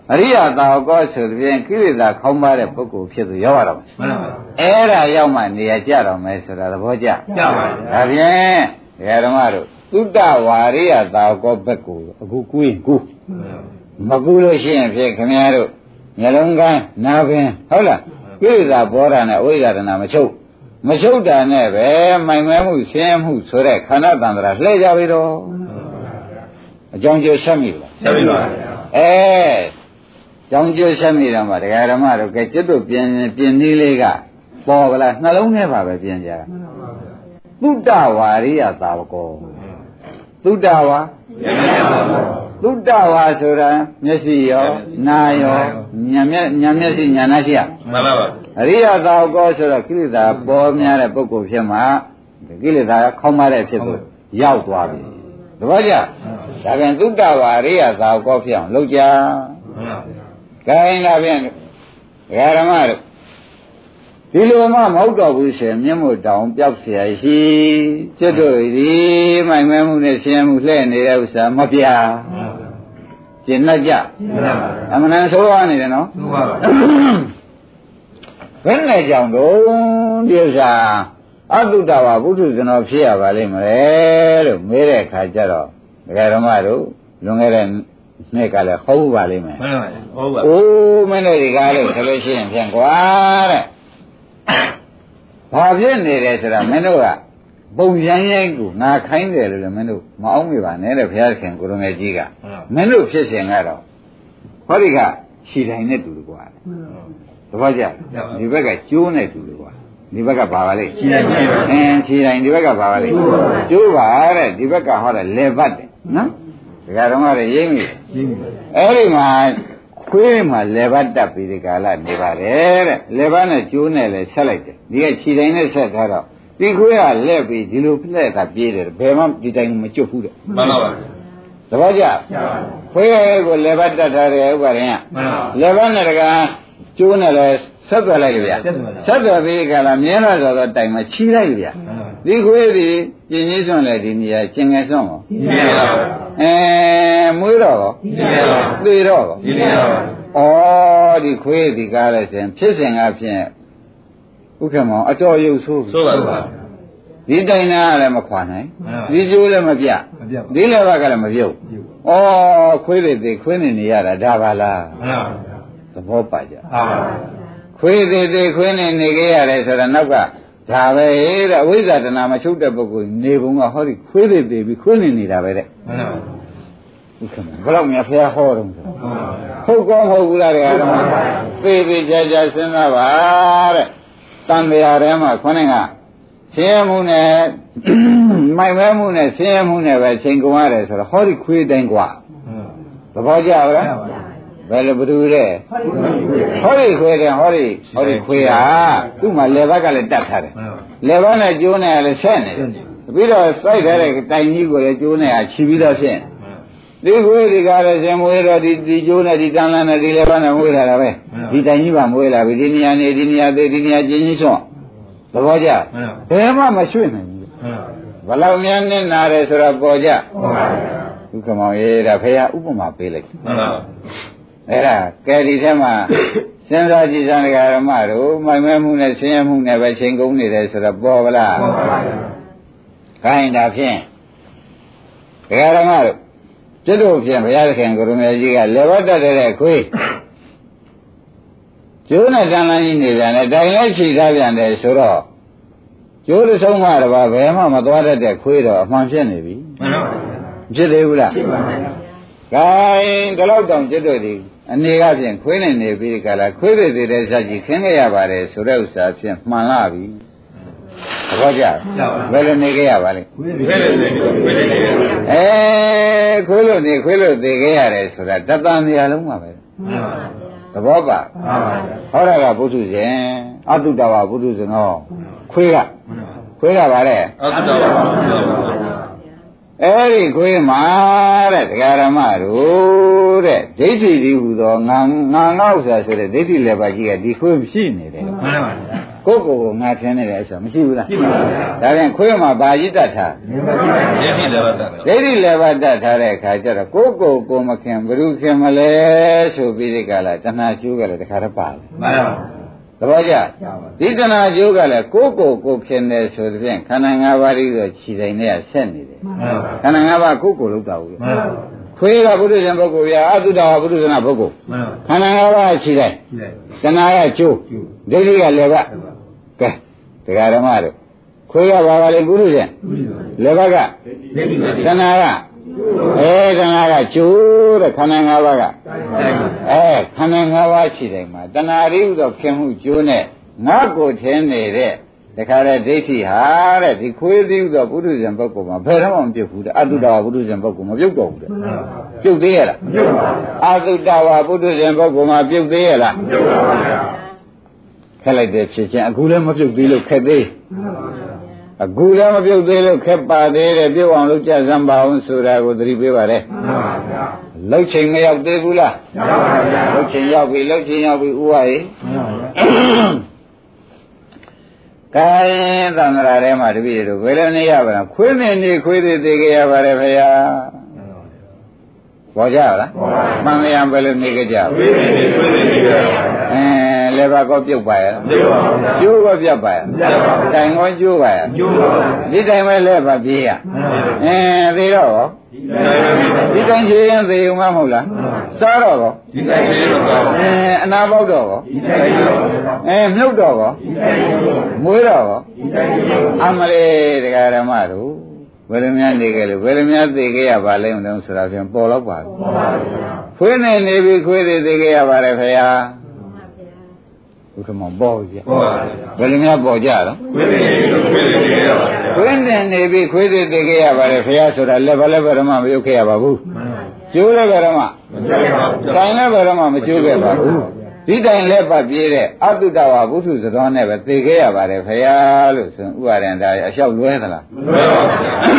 B: အရိယသာကောဆိုတဲ့ကိလေသာခေါင်းပါတဲ့ပုဂ္ဂိုလ်ဖြစ်သူရောက်ရတော့မယ်
C: မှန်ပါ
B: အဲ့ဒါရောက်မှနေရာကြတော့မယ်ဆိုတာသဘောကျ
C: ကျပါဗျာ
B: ဒါဖြင့်ဓမ္မတို့သုတ္တဝါရိယသာကောဘက်ကိုအခုကူးမကူးလို့ရှိရင်ဖြင့်ခင်ဗျားတို့မျက်လုံးကန်းနာပင်ဟုတ်လားကိလေသာဘောဓာနဲ့အဝိဇ္ဇာတဏမချုပ်တာနဲ့ပဲမိုင်မဲမှုဆင်းရဲမှုဆိုတဲ့ခန္ဓာတန္တရာလှည့်ကြပြီတော့အကြောင်းကျိုးဆက်မိလား
C: ဆက်ပြီပါဗျာ
B: ကြောင်းကျိုးဆက်မိတော့မှဒကာဓမ္မတို့ကဲကျွတ်တို့ပြင်နည်းလေးကပေါ်ဗလားနှလုံးထဲပါပဲပြင်ကြသုတ္တဝါရိယသာဝကောသုတ္တဝါသုတ္တဝါဆိုတာမျက်စိရောနားရောညာမျက်စိညာနာရှိရ
C: မှန်ပါပါ
B: အရိယသာဝကောဆိုတော့ကိလေသာပေါ်များတဲ့ပုဂ္ဂိုလ်ဖြစ်မှာကိလေသာခေါင်းမတဲ့ဖြစ်ကိုရောက်သွားပြီသဘောကျဒါပြန်သုတ္တဝါရိယသာဝကောဖြစ်အောင်လုပ်ကြခိုင်းလာပြန်ဓမ္မတို့ဒီလိုမှမဟုတ်တော့ဘူးရှင်မျက်မှောက်တောင်ပျောက်เสียရှိကျွတ်တို့ဒီမိုင်မဲမှုနဲ့ဆင်းရဲမှုလှည့်နေတဲ့ဥစ္စာမပြရှင်းနှက်ကြအမှန်တန်ဆိုးရနေတယ်နော်
C: ဆိုးပါပါ
B: ဘယ်နဲ့ကြောင့်တော့ဒီဥစ္စာအတုတ္တဝါဘုထုဇဏောဖြစ်ရပါလိမ့်မယ်လို့မေးတဲ့အခါကျတော့ဒကာဓမ္မတို့လွန်ခဲ့တဲ့နေ့ကလည်းဟုတ်ပါလိမ့်မယ်
C: မှန်ပါဟုတ်ပါ
B: အိုးမင်းတို့ဒီကားလို့ဆိုလို့ရှိရင်ဖြင့်ကွာတဲ့ဘာဖြစ်နေတယ်ဆိုတာမင်းတို့ကပုံရမ်းရိုင်းကိုငါခိုင်းတယ်လို့လည်းမင်းတို့မအောင်မိပါနဲ့တဲ့ဘုရားခင်ကိုရမေကြီးကမင်းတို့ဖြစ်စဉ်ကတော့ဟောဒီကခြေတိုင်းနဲ့တူတယ်ကွာသဘောကျဒီဘက်ကကျိုးနဲ့တူတယ်ကွာဒီဘက်ကဘာပါလဲ
C: ခြေတိုင်း
B: ခြေတိုင်းဒီဘက်ကဘာပါလဲကျိုးပါတဲ့ဒီဘက်ကဟောတယ်လေပတ်တယ်နော်ဒီကတော့မှရိမ့်ပြီအဲ့ဒီမှာခွေးမှာလေပတ်တက်ပြီးဒီကာလနေပါတယ်တဲ့လေပတ်နဲ့ကျိုးနဲ့လည်းဆက်လိုက်တယ်ဒီကခြေတိုင်းနဲ့ဆက်ထားတော့ဒီခွေးကလက်ပြီးဒီလိုလှည့်တာပြေးတယ်ဘယ်မှဒီတိုင်းမကျွတ်ဘူးတဲ့
C: မှန်ပါပါ
B: သဘောကျခွေးကိုလေပတ်တက်ထားတယ်ဥပါရင်ကလေပတ်နဲ့တကကျိုးနဲ့လည်းဆက်သွယ်လိုက်ကြဗျဆက်သွယ်ပြီးကလာမြဲလာဆိုတော့တိုင်မှာချီလိုက်ကြဗျဒီခွေးဒီကျင်ကြီးစွန့်လေဒီနေရာကျင်ငယ်စွန့်ရောမွေးတော့ရောသေတော့ရောဒီခွေးဒီကားလိုက်စဉ်ဖြစ်စဉ်ကဖြင့်ဥက္ကမောအတော်ရုပ်ဆိုး
C: ပါပါ
B: ဒီတိုင်နာကလည်းမခွာနိုင်ဒီကျိုးလည်းမပြဒီလည်းဘက်ကလည်းမပြုတ်ခွေးတွေသေခွေးနေရတာဒါပါလားသဘောပါကြခွေးသေးသေးခွေးနေခဲ့ရတယ်ဆိုတော့နောက်ကဒါပဲတဲ့အဝိဇ္ဇာတဏမချုပ်တဲ့ပုဂ္ဂိုလ်နေပုံကဟောဒီခွေးသေးသေးပြီးခွေးနေတာပဲတဲ့ဘယ်တော့မှဖះဟောတော့ဟုတ်ကောမဟုတ်ဘူးလားတဲ့သေသေးကြကြစဉ်းစားပါတဲ့တန်တရားထဲမှာခေါင်းကဆင်းရဲမှုနဲ့မိုက်မဲမှုနဲ့ဆင်းရဲမှုနဲ့ပဲချိန်ကုန်ရတယ်ဆိုတော့ဟောဒီခွေးတိုင်းกว่าသဘောကျပါလားဘယ်လိုဘယ်သူလဲဟောဒီခွေးတယ်ဟောဒီခွေးဟာသူ့မှာလေဘက်ကလည်းတတ်ထားတယ်လေဘက်နဲ့ကျိုးနဲ့လည်းဆက်နေတယ်ပြီးတော့စိုက်ထားတဲ့တိုင်ကြီးကိုလည်းကျိုးနဲ့ချီပြီးတော့ဖြင့်ဒီခွေးဒီကားလည်းရှင်မွေးတော့ဒီကျိုးနဲ့ဒီတန်းလန်းနဲ့ဒီလေဘက်နဲ့မွေးလာတာပဲဒီတိုင်ကြီးပါမွေးလာပြီဒီနေရာနေဒီနေရာသေးဒီနေရာကျင်းချင်းစွန့်သဘောကျဘယ်မှမရွှေ့နိုင်ဘူးဘလောက်များနဲ့နာတယ်ဆိုတော့ပေါ်ကြဒုက္ခမောင်ရေးဒါဖေရဥပမာပေးလိုက်အဲ့ဒါကဲဒီထဲမှာစဉ်းစားကြည့်စမ်းဓမ္မတို့မိုင်မဲမှုနဲ့ဆင်းရဲမှုနဲ့ပဲချိန်ကုန်နေတယ်ဆိုတော့ပေါ်ဗလားပေါ်ပါဘူးခိုင်းတာဖြင့်ဓမ္မတို့ကျွတ်တို့ဖြင့်ဘုရားသခင်ကိုရမေကြီးကလေဘတ်တတ်တဲ့ခွေးကျိုးနဲ့တန်လန်းကြီးနေပြန်တယ်တိုင်လည်းခြိထားပြန်တယ်ဆိုတော့ကျိုးတစ်ဆုံးမှတော့ဘယ်မှမသွားတတ်တဲ့ခွေးတော့အမှန်ဖြစ်နေပြီမှန်ပါပါဖြစ်သေးဘူးလားဖြစ်ပါပါခိုင်းဒီလောက်တောင်ကျွတ်တို့ဒီအနေကဖြင့်ခွေးနေပြီးကြလားခွေးတွေသေးတဲ့ဇက်ကြီးခင်းခဲ့ရပါတယ်ဆိုတဲ့ဥစ္စာဖြင့်မှန်လာပြီသဘောကျဘယ်လိုနေခဲ့ရပါလဲခွေးလို့နေခွေးလို့သေခဲ့ရတယ်ဆိုတာတသံနေရာလုံးမှာပဲသဘောပါဟောတာကဘုသူရှင်အတုတဝဘုသူရှင်ဟောခွေးကပါလေ
C: အတုတဝ
B: အဲ့ဒီခွေးမှာတဲ့တရားဓမ္မတို့တဲ့ဒိဋ္ဌိဒီဟူသောငါငေါ့ဆရာဆိုတဲ့ဒိဋ္ဌိလည်းပါကြီးကဒီခွေးရှိနေတယ်
C: မှန်ပါပါ
B: ကိုယ်ကိုငါထင်နေတယ်ဆိုမရှိဘူးလားရှိပါဘူးဒါပြန်ခွေးမှာဘာရစ်တတ်ထားဒိဋ္ဌိလည်းပါတတ်ထားတဲ့အခါကျတော့ကိုယ်ကိုမခင်ဘယ်သူခင်မလဲဆိုပြီးဒီကလာတဏှာကျိုးကလည်းတခါတည်းပါပဲမှန်ပါသဘောကျဒီတဏှာကျိုးကလည်းကိုယ်ခင်တယ်ဆိုတဲ့ဖြင့်ခန္ဓာ၅ပါးပြီးတော့ခြေတိုင်းနဲ့ဆက်နေတယ်ခန္ဓာ၅ပါးကိုယ်လောက်တာဘူးခွေးကဘုဒ္ဓဇံပုဂ္ဂိုလ်ပြအတုတဝဘုဒ္ဓဇနာပုဂ္ဂိုလ်ခန္ဓာ၅ပါးခြေတိုင်းတဏှာကကျိုးဒိဋ္ဌိကလည်းပါကဲတရားဓမ္မတို့ခွေးကဘာကလဲဘုဒ္ဓဇံလည်းပါကတဏှာကခန္ဓာကကျိုးတဲ့ခန္ဓာ၅ပါးကခန္ဓာ၅ပါးခြေတိုင်းမှာတဏှာရိဟုသောခင်မှုကျိုးနဲ့ငါကိုထင်းနေတဲ့တခါတည်းဒိဋ္ဌိဟာတဲ့ဒီခွေးသည်ဟုသောပုထုဇဉ်ပုဂ္ဂိုလ်မှာဘယ်တော့မှမပြုတ်ဘူးတဲ့အတုတဝပုထုဇဉ်ပုဂ္ဂိုလ်မပြုတ်တော့ဘူးတဲ့ပြုတ်သေးရလားမပြုတ်ပါဘူးအတုတဝပုထုဇဉ်ပုဂ္ဂိုလ်မှာပြုတ်သေးရလားမပြုတ်ပါဘူးဗျာခက်လိုက်တဲ့ဖြစ်ချင်းအခုလည်းမပြုတ်သေးလို့ခက်သေးအခုလည်းမပြုတ်သေးလို့ခက်ပါသေးတယ်ပြုတ်အောင်လုပ်ကြစမ်းပါအောင်ဆိုတာကိုသတိပေးပါလေမှန်ပါဗျာလှုပ်ချိန်မရောက်သေးဘူးလားမှန်ပါဗျာလှုပ်ချိန်ရောက်ပြီဥပရေမှန်ပါဗျာကဲသံဃာထဲမှာတပည့်တို့ဘယ်လိုနေရပါလဲခွေးနေခွေးသေးကြရပါတယ်ဖေဟာပေါ်ကြလားမှန်မရဘယ်လိုနေကြခွေးနေကြလည်းပါကောပြုတ်ပါရဲ့ကျိုးကောပြတ်ပါရဲ့တိုင်ကောကျိုးပါရဲ့ဒီတိုင်ပဲလဲပါပြေးရသေတော့ရောဒီတိုင်ချေရင်သေုံမမဟုတ်လားစားတော့ရောဒီတိုင်ချေတော့အနာပေါက်တော့ရောဒီတိုင်ချေတော့မြုပ်တော့ရောမွေးတော့ရောဒီတိုင်ချေတော့အမလေးတရားဓမ္မတို့ဘယ်လိုများနေကြလို့ဘယ်လိုများသိခဲ့ရပါလဲမလို့ဆိုတာပြန်ပေါ်တော့ပါဘူးပေါ်ပါဘူးခွေးနေပြီခွေးသေးခဲ့ရပါတယ်ခင်ဗျာဘုရားမောပေါ်ပြီပေါ်ပါဘယ်လိုများပေါ်ကြတော့ခွေးနေပြီခွေးသေးခဲ့ရပါတယ်ခင်ဗျာဆိုတာလည်းဘာလဲဗရမမယုတ်ခဲ့ရပါဘူးကျိုးလည်းဗရမမကျိုးခဲ့ပါဘူးတိုင်လည်းဗရမမကျိုးခဲ့ပါဘူးဒီတိုင်လည်းပတ်ပြေးတဲ့အတုတဝဘုထုသတော်နဲ့ပဲသိခဲ့ရပါတယ်ခင်ဗျာလို့ဆိုဥပါဒံဒါအလျှောက်လွဲသလားလွဲပါ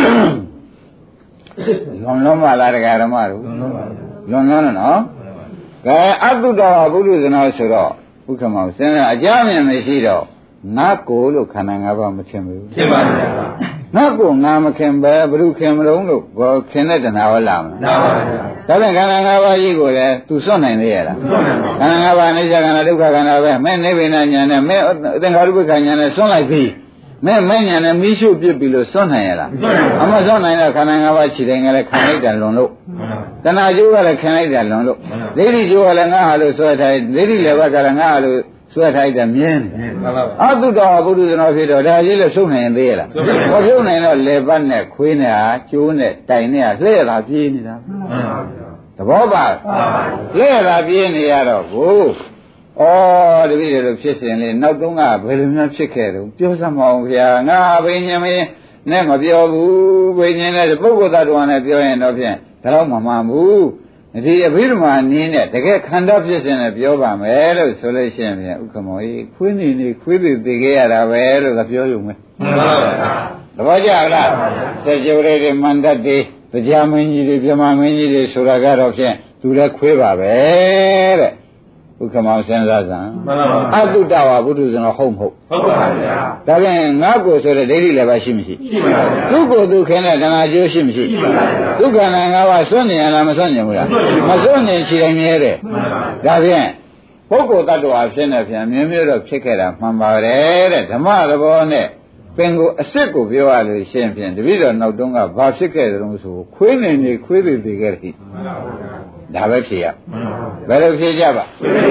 B: ဗျာလွန်ပါလားတရားဓမ္မတို့လွန်နော်ကဲအတုတဝဘုထုသတော်ဆိုတော့ဘုခမောစဉ်းစားအကြမ်းမြင်မရှိတော့ငါကိုလို့ခန္ဓာ၅ပါးမခင်ဘူးဖြစ်ပါဗျာငါကိုငါမခင်ပဲဘုရုခင်မလုံးလို့ဘောခင်တဲ့တဏှာဝလာမလားမှန်ပါဗျာဒါပြန်ခန္ဓာ၅ပါးကြီးကိုလည်းသူစွန့်နိုင်သေးရလားစွန့်နိုင်ပါဘူးခန္ဓာ၅ပါးအနိစ္စခန္ဓာဒုက္ခခန္ဓာပဲမဲ့နိဗ္ဗာန်ညာနဲ့မဲ့သင်္ခါရုပ္ပခဉာဏ်နဲ့စွန့်လိုက်ပြီမဲ့ညာနဲ့မိရှုပြစ်ပြီလို့စွန့်နိုင်ရလားအမစွန့်နိုင်တော့ခန္ဓာ၅ပါးခြေတိုင်းကလည်းခံလိုက်တယ်လွန်လို့တဏှာကျိုးကလည်းခံလိုက်တယ်လွန်လို့ဒိဋ္ဌိကျိုးကလည်းငါဟာလို့ဆွဲထားဒိဋ္ဌိလည်းဘက်ကလည်းငါဟာလို့ဆွဲထားတယ်မြင်းအတုတော်ဘုဒ္ဓဇနောဖြစ်တော့ဒါကြီးလည်းရှုံနိုင်ရင်သေးရလားမရှုံနိုင်တော့လေပတ်နဲ့ခွေးနဲ့ဟာကျိုးနဲ့တိုင်နဲ့ဟာလှည့်တာပြေးနေတာသဘောပါလှည့်တာပြေးနေရတော့ကိုတပည့်တွေဖြစ်စဉ်လေးနောက်တုန်းကဘယ်လိုများဖြစ်ခဲ့တော့ပြောစမ်းမအောင်ဗျာငါဘိညာဉ်မင်းနဲ့မပြောဘူးဘိညာဉ်နဲ့ပုဂ္ဂိုလ်သတ္တဝါနဲ့ပြောရင်တော့ဖြင့်ဒါတော့မမှန်ဘူးဒီအဘိဓမ္မာနည်းနဲ့တကယ်ခန္ဓာဖြစ်စဉ်နဲ့ပြောပါမယ်လို့ဆိုလို့ရှိရင်ဖြင့်ဥက္ကမောကြီးခွေးနေခွေးတွေသိခဲ့ရတာပဲလို့သာပြောရုံပဲမှန်ပါဗျာသဘောကျလားသေကြိုတွေမန္တတ်တွေတရားမင်းကြီးတွေပြမမင်းကြီးတွေဆိုတာကတော့ဖြင့်သူလည်းခွေးပါပဲတဲ့ဥက္ကမောစဉ်းစားစမ်းမှန်ပါပါအတုတဝဘုဒ္ဓဇနောဟုတ်မဟုတ်ဟုတ်ပါဗျာဒါပြန်ငါ့ကိုဆိုတဲ့ဒိဋ္ဌိလည်းပါရှိမရှိရှိပါဗျာသူ့ကိုယ်သူခင်းတဲ့တဏှာကျိုးရှိမရှိရှိပါဗျာဒုက္ခနာငါးပါးစွန့်နေရလားမစွန့်နေဘူးလားမစွန့်နေခြေတိုင်းမြဲတယ်မှန်ပါဗျာဒါပြန်ပုဂ္ဂိုလ်တ attva ဖြစ်နေပြန်မြင်းမျိုးတော့ဖြစ်ခဲ့တာမှန်ပါတယ်တဲ့ဓမ္မသဘောနဲ့ပင်ကိုအစ်စ်ကိုပြောရလို့ရှင်းဖြင့်တပည့်တော်နောက်တုန်းကဘာဖြစ်ခဲ့တယ်လို့ဆိုခွေးနေခွေးသေးခဲ့တယ်မှန်ပါဗျာဒါပဲဖြေရဘယ်လိုဖြေကြပါ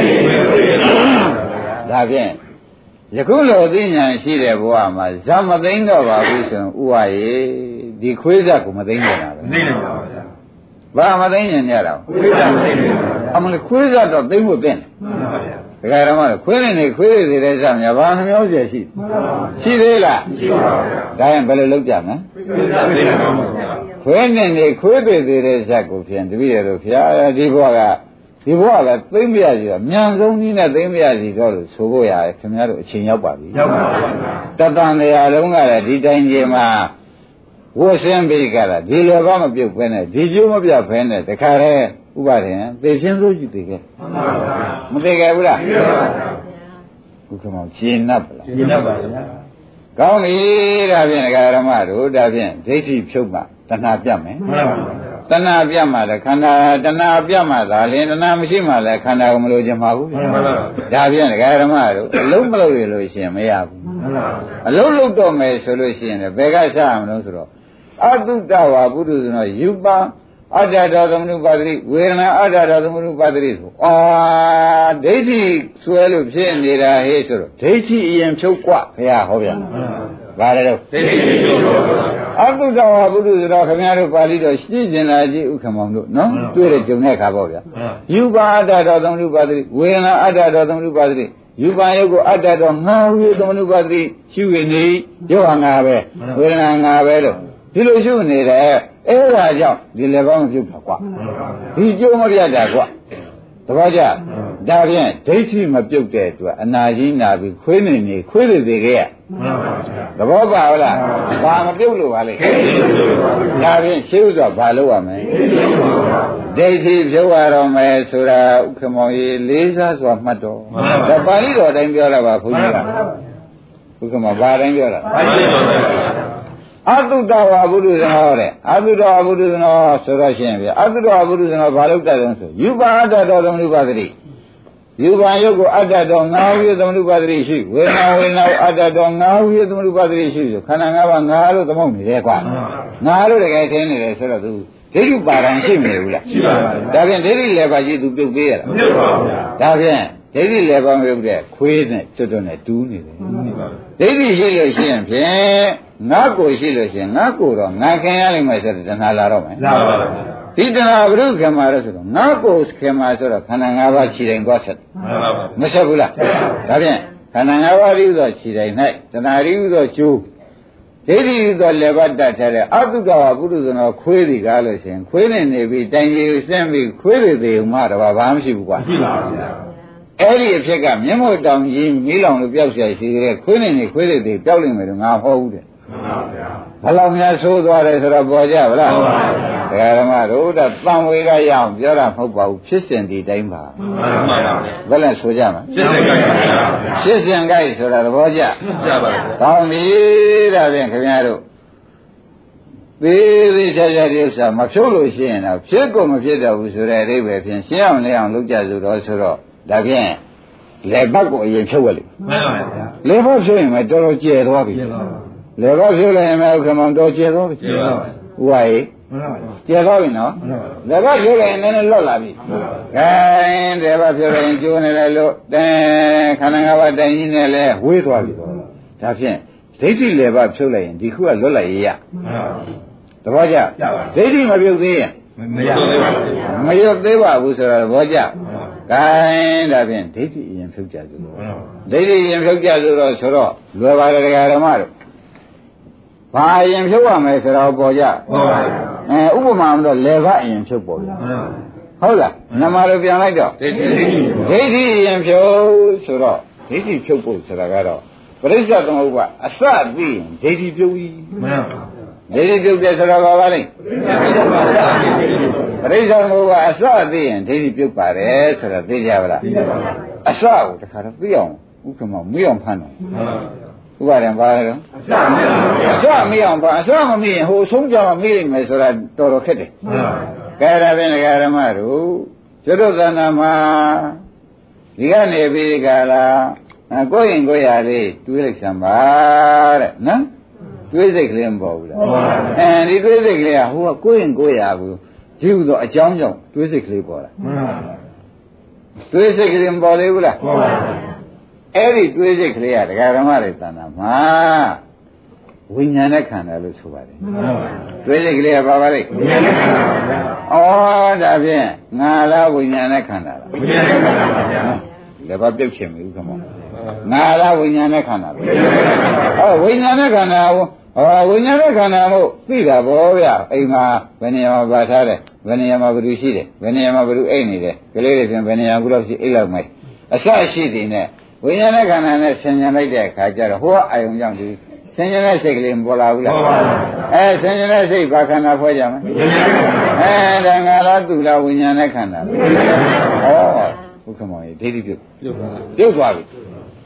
B: ဒါဖြင့်ယခုလိုသိဉာဏ်ရှိတဲ့ဘဝမှာဇာမသိမ့်တော့ပါဘူးဆိုရင်ဥပါရေဒီခွေးဇက်ကိုမသိမ့်တော့တာပဲသိမ့်တော့ပါဗျာဘာမသိမ့်ဉာဏ်ကြတော့ခွေးဇက်မသိမ့်ဘူးအမလေးခွေးဇက်တော့သိမ့်ဖို့သင့်တယ်မှန်ပါဗျာဒကာရမတို့ခွေးနေခွေးတွေတဲ့ဇာများဘာနှမျိုးကျရှိရှိသေးလားရှိပါဗျာဒါရင်ဘယ်လိုလုပ်ကြမလဲခွေးဇက်သိမ့်တော့ပါဗျာခွေးနေခွေးသေးတဲ့ဇက်ကိုဖြင့်တပည့်ရတို့ဖျားဒီဘဝကသိမ့်ပြရစီတော့မြန်ဆုံးနည်းနဲ့သိမ့်ပြရစီတော့လို့ဆိုဖို့ရတယ်ခင်ဗျားတို့အချိန်ရောက်ပါပြီရောက်ပါပါတတန်တရားလုံးကလည်းဒီတိုင်းကြီးမှာဝတ်ဆင်းပြီးကြတာဒီလည်းဘာမပြုတ်ဖဲနဲ့ဒီကျိုးမပြတ်ဖဲနဲ့တခါတည်းဥပါဒင်သေချင်းစိုးကြည့်သေးခဲ့မသိခဲ့ဘူးလားဥက္ကမောရှင်း납ပလား
C: ရှင်း납ပါဗျာ
B: ကောင်းပြီဒါဖြင့်ဓမ္မတို့ဒါဖြင့်ဒိဋ္ဌိဖြုတ်မှတဏှာပြတ်မယ်
C: မှန်ပါဗျာ
B: တဏှာပြတ်မှလည်းခန္ဓာတဏှာပြတ်မှသာလင်တဏှာမရှိမှလည်းခန္ဓာကိုမလို့ချင်ပါဘူး
C: မှန်ပါဗျာ
B: ဒါဖြင့်ဓမ္မတို့အလုံးမလို့ရလို့ရှိရင်မရဘူး
C: မှန်ပါ
B: အလုံးလုံးတော့မယ်ဆိုလို့ရှိရင်လည်းဘယ်ကစားမလို့ဆိုတော့အတုတဝါပုရုဇနောယူပအတ္တတော်သမနုပါတိဝေဒနာအတ္တတော်သမနုပါတိဆိုအာဒိဋ္ဌိဆွဲလို့ဖြစ်နေတာဟေးဆိုတော့ဒိဋ္ဌိအရင်ဖြုတ်กว่าဘုရားဟောပြန်ဘာလဲတော့
C: ဒိဋ္ဌိဖြုတ်ပါ
B: အတုတဝါပုရုဇနောခင်ဗျားတို့ပါဠိတော်ရှင်းကျင်လာကြည့်ဥက္ကမောင်တို့နော်တွေ့တဲ့ကြုံတဲ့အခါပေါ့ဗျာယူပအတ္တတော်သမနုပါတိဝေဒနာအတ္တတော်သမနုပါတိယူပယုတ်ကိုအတ္တတော်ငါဟုသမနုပါတိရှိဝေနေယောဟာငါပဲဝေဒနာငါပဲလို့ဒီလိုရှုနေတယ်အဲ့ဒါကြောင့်ဒီလည်းကောင်းပြုတ်တာကွာဒီကျိုးမပြတ်တာကွာတပည့်ကြဒါဖြင့်ဒိဋ္ဌိမပြုတ်တဲ့အတွက်အနာကြီးနာပြီးခွေးနေခွေးသေးခဲ့ရသဘောပါဟုတ်လားဘာမပြုတ်လို့ပါလဲဒါဖြင့်ရှင်းဥစွာဘာလုပ်ရမလဲဒိဋ္ဌိပြုတ်ရတော့မယ်ဆိုတာဥက္ကမောင်ကြီးလေးစားစွာမှတ်တော်ဒါပါဠိတော်တိုင်းပြောတာပါဘုရားဥက္ကမောင်ဘာတိုင်းပြောတာအတုတဝါဘုရုဇနောတဲ့အတုတဝါဘုရုဇနောဆိုတော့ရှင်ဗျအတုတဝါဘုရုဇနောဘာလို့တတ်တယ်ဆိုယူပါအတ္တတော်သမနုပါတိယူပါယုတ်ကိုအတ္တတော်ငါးဝိသမနုပါတိရှိဝေဒနာအတ္တတော်ငါးဝိသမနုပါတိရှိဆိုခန္ဓာ၅ပါးငါလို့သမုတ်နေတယ်ကွာငါလို့တကယ်ထင်းနေတယ်ဆိုတော့သူဒိဋ္ဌိပါဒံရှိမနေဘူးလား
C: ရှိပါပါ
B: ဒါဖြင့်ဒိဋ္ဌိလည်းပါကြီးသူပြုတ်ပေးရတာ
C: မပြုတ်ပါဘူးဗျာ
B: ဒါဖြင့်ဒိဋ္ဌိလည်းပါမပြုတ်တဲ့ခွေးနဲ့ကျွတ်တွနဲ့တူးနေတယ်ဒိဋ္ဌိရှိလို့ရှိရင်ဖြင့်ငါကိုရှိလို့ရှိရင်ငါကိုတော့ငါခင်ရလိမ့်မယ်ဆိုတော့တဏှာလာတော့မယ်
C: လာပါပါ
B: ဒီတဏှာဘုရုခင်မှာလို့ဆိုတော့ငါကိုခင်မှာဆိုတော့ခန္ဓာ၅ပါးခြေတိုင်းသွားဆက်
C: မှန်ပါပါ
B: မဆက်ဘူးလားဒါဖြင့်ခန္ဓာ၅ပါးရည်သောခြေတိုင်း၌တဏှာရည်သောကျိုးဒိဋ္ဌိသောလည်းပတ်တတ်တဲ့အတုကဝပုရုဇနောခွေးတွေကားလို့ရှိရင်ခွေးနဲ့နေပြီးတိုင်ကြီးဆင်းပြီးခွေးတွေသေးမှတော့ဘာမှမရှိဘူးကွာ
C: ရှိပါဘူး
B: အဲ့ဒီအဖြစ်ကမျက်မှောက်တောင်ကြီးမီးလောင်လို့ပျောက်ရှာရှိတဲ့ခွေးနဲ့နေခွေးတွေသေးပျောက်လိမ့်မယ်လို့ငါဟောဘူးတဲ့
C: မှန်ပါဗျာ
B: ဘယ်လောက်များဆိုးသွားတယ်ဆိုတော့ပေါ်ကြဗလား
C: ဟုတ်ပါဗျာ
B: ဓမ္မတို့တသံဝေကရအောင်ပြောတာမဟုတ်ပါဘူးဖြစ်စဉ်ဒီတိုင်းပါ
C: မှန်ပါဗျာ
B: ဘယ်လဲဆိုကြမှာ
C: ဖြစ်စဉ်ကြိုက်ပါဗျာ
B: ဖြစ်စဉ်ကြိုက်ဆိုတာသဘောကျ
C: ကြပါဗျာ
B: ကောင်းပြီဒါဖြင့်ခင်ဗျားတို့သေးသေးချာချာဒီဥစ္စာမဖြုတ်လို့ရှိရင်တော့ဖြစ်ကိုမဖြစ်တော့ဘူးဆိုတဲ့အဓိပ္ပာယ်ဖြင့်ရှင်းအောင်လဲအောင်လုပ်ကြစို့တော့ဆိုတော့ဒါဖြင့်လေဘက်ကိုအရင်ဖြုတ်ရလိမ့်
C: မှန်ပါဗျာ
B: လေဘက်ဖြုတ်ရင်မတော်တော်ကျဲသွားပြီလေဘက်ဖြုတ်လိုက်ရင်မဥက္ကမောင်တော်ကျဲသွားပြီ
C: ကျဲပါပါ
B: ဥပါရေကျဲသွားပြီနော်လေဘက်ဖြုတ်လိုက်ရင်နည်းနည်းလွတ်လာပြီခိုင်းလေဘက်ဖြုတ်လိုက်ရင်ကျိုးနေတယ်လို့တဲခန္ဓာ၅ပါးတိုင်ကြီးနဲ့လဲဝေးသွားပြီဒါဖြင့်ဒိဋ္ဌိလေဘက်ဖြုတ်လိုက်ရင်ဒီခုကလွတ်လိုက်ရသဘောကျဒိဋ္ဌိမပြုတ်သေးရင်
C: မရသေးပါဘူး
B: မရသေးပါဘူးဆိုတော့သဘောကျဂိုင်းဒါဖြင့်ဒိဋ္ဌိအရင်ဖြုတ်ကြစို့ဒိဋ္ဌိအရင်ဖြုတ်ကြစို့တော့ဆိုတော့လွယ်ပါတယ်တရားဓမ္မတို့ဘာအရင်ဖြုတ်ရမယ်ဆိုတော့ပေါ်ကြ
C: ဟုတ်ပါ
B: ဘူးဥပမာမတော့လေဘအရင်ဖြုတ်ပေါ်ကြဟုတ်လားနမလိုပြန်လိုက်တော့
C: ဒိဋ္ဌိ
B: အရင်ဖြုတ်ဆိုတော့ဒိဋ္ဌိဖြုတ်ဖို့ဆိုတာကတော့ပရိစ္ဆေသမုပ္ပါအစပြီးဒိဋ္ဌိပြုတ်ကြီး
C: မှန်ပါ
B: ဒိဋ္ဌိပြုတ်တယ်ဆိုတော့ဘာပါလဲပရိစ္ဆေသမုပ္ပါအစသိရင်ဒိဋ္ဌိပြုတ်ပါတယ်ဆိုတော့သိကြပါလားအစကိုတခါတော့သိအောင်ဥက္ကမမေးအောင်ဖမ်းတယ်ဥပါဒံပါလဲတော့အစမေးအောင်ဖမ်းအစမမေးရင်ဟိုဆုံးကြမှာမေးလိမ့်မယ်ဆိုတာတော်တော်ခက်တယ်ကဲဒါဖြင့်ဓမ္မတို့ကျွတ်သဏ္ဍာန်မှာဒီကနေပြီးကြလားကိုယ်ရင်ကိုယ်ရလေးတွေးလိုက်စမ်းပါတဲ့နော်တွေးစိတ်ကလေးမပေါ်ဘူးလားဒီတွေးစိတ်ကလေးကဟိုကကိုယ်ရင်ကိုယ်ရဘူးဒီဥသောအကြောင်းကြောင့်တွေးစိတ်ကလေးပေါ်လာတွေးစိတ်ကလေးမပေါ်သေးဘူးလားပေါ်ပါဘူးအဲ့ဒီတွေးစိတ်ကလေးကဒကာဓမ္မတွေသဏ္ဍာန်မှာဝိညာဉ်နဲ့ခန္ဓာလို့ဆိုပါတယ်တွေးစိတ်ကလေးကဘာပါလဲဝိညာဉ်နဲ့ခန္ဓာပါဗျာဩဒါဖြင့်ငါလားဝိညာဉ်နဲ့ခန္ဓာလားဝိညာဉ်နဲ့ခန္ဓာပါဗျာလည်းဘာပြုတ်ချင်မလို့ခမောငါလားဝိညာဉ်နဲ့ခန္ဓာပဲဝိညာဉ်နဲ့ခန္ဓာဝိညာဉ်နဲ့ခန္ဓာမို့သိတာဗောဗျအိမ်မှာဘယ်နေရာမှာပါထားတယ်ဘယ်နေရာမှာဘယ်သူရှိတယ်ဘယ်နေရာမှာဘယ်သူအိတ်နေတယ်ကလေးတွေပြန်ဘယ်နေရာကူတော့ရှိအိတ်လောက်မယ်အစရှိတယ်နဲ့ဝိညာဉ်နဲ့ခန္ဓာနဲ့ဆင်ញံလိုက်တဲ့အခါကျတော့ဟိုကအာယုံကြောင့်ဒီဆင်ញံတဲ့စိတ်ကလေးမပေါ်လာဘူးလားဆင်ញံတဲ့စိတ်ဘာခန္ဓာဖွဲ့ကြမလဲဒါငါလားသူလားဝိညာဉ်နဲ့ခန္ဓာဩဘုခမောင်ကြီးဒိဋ္ဌိပြုတ်သွားပြီ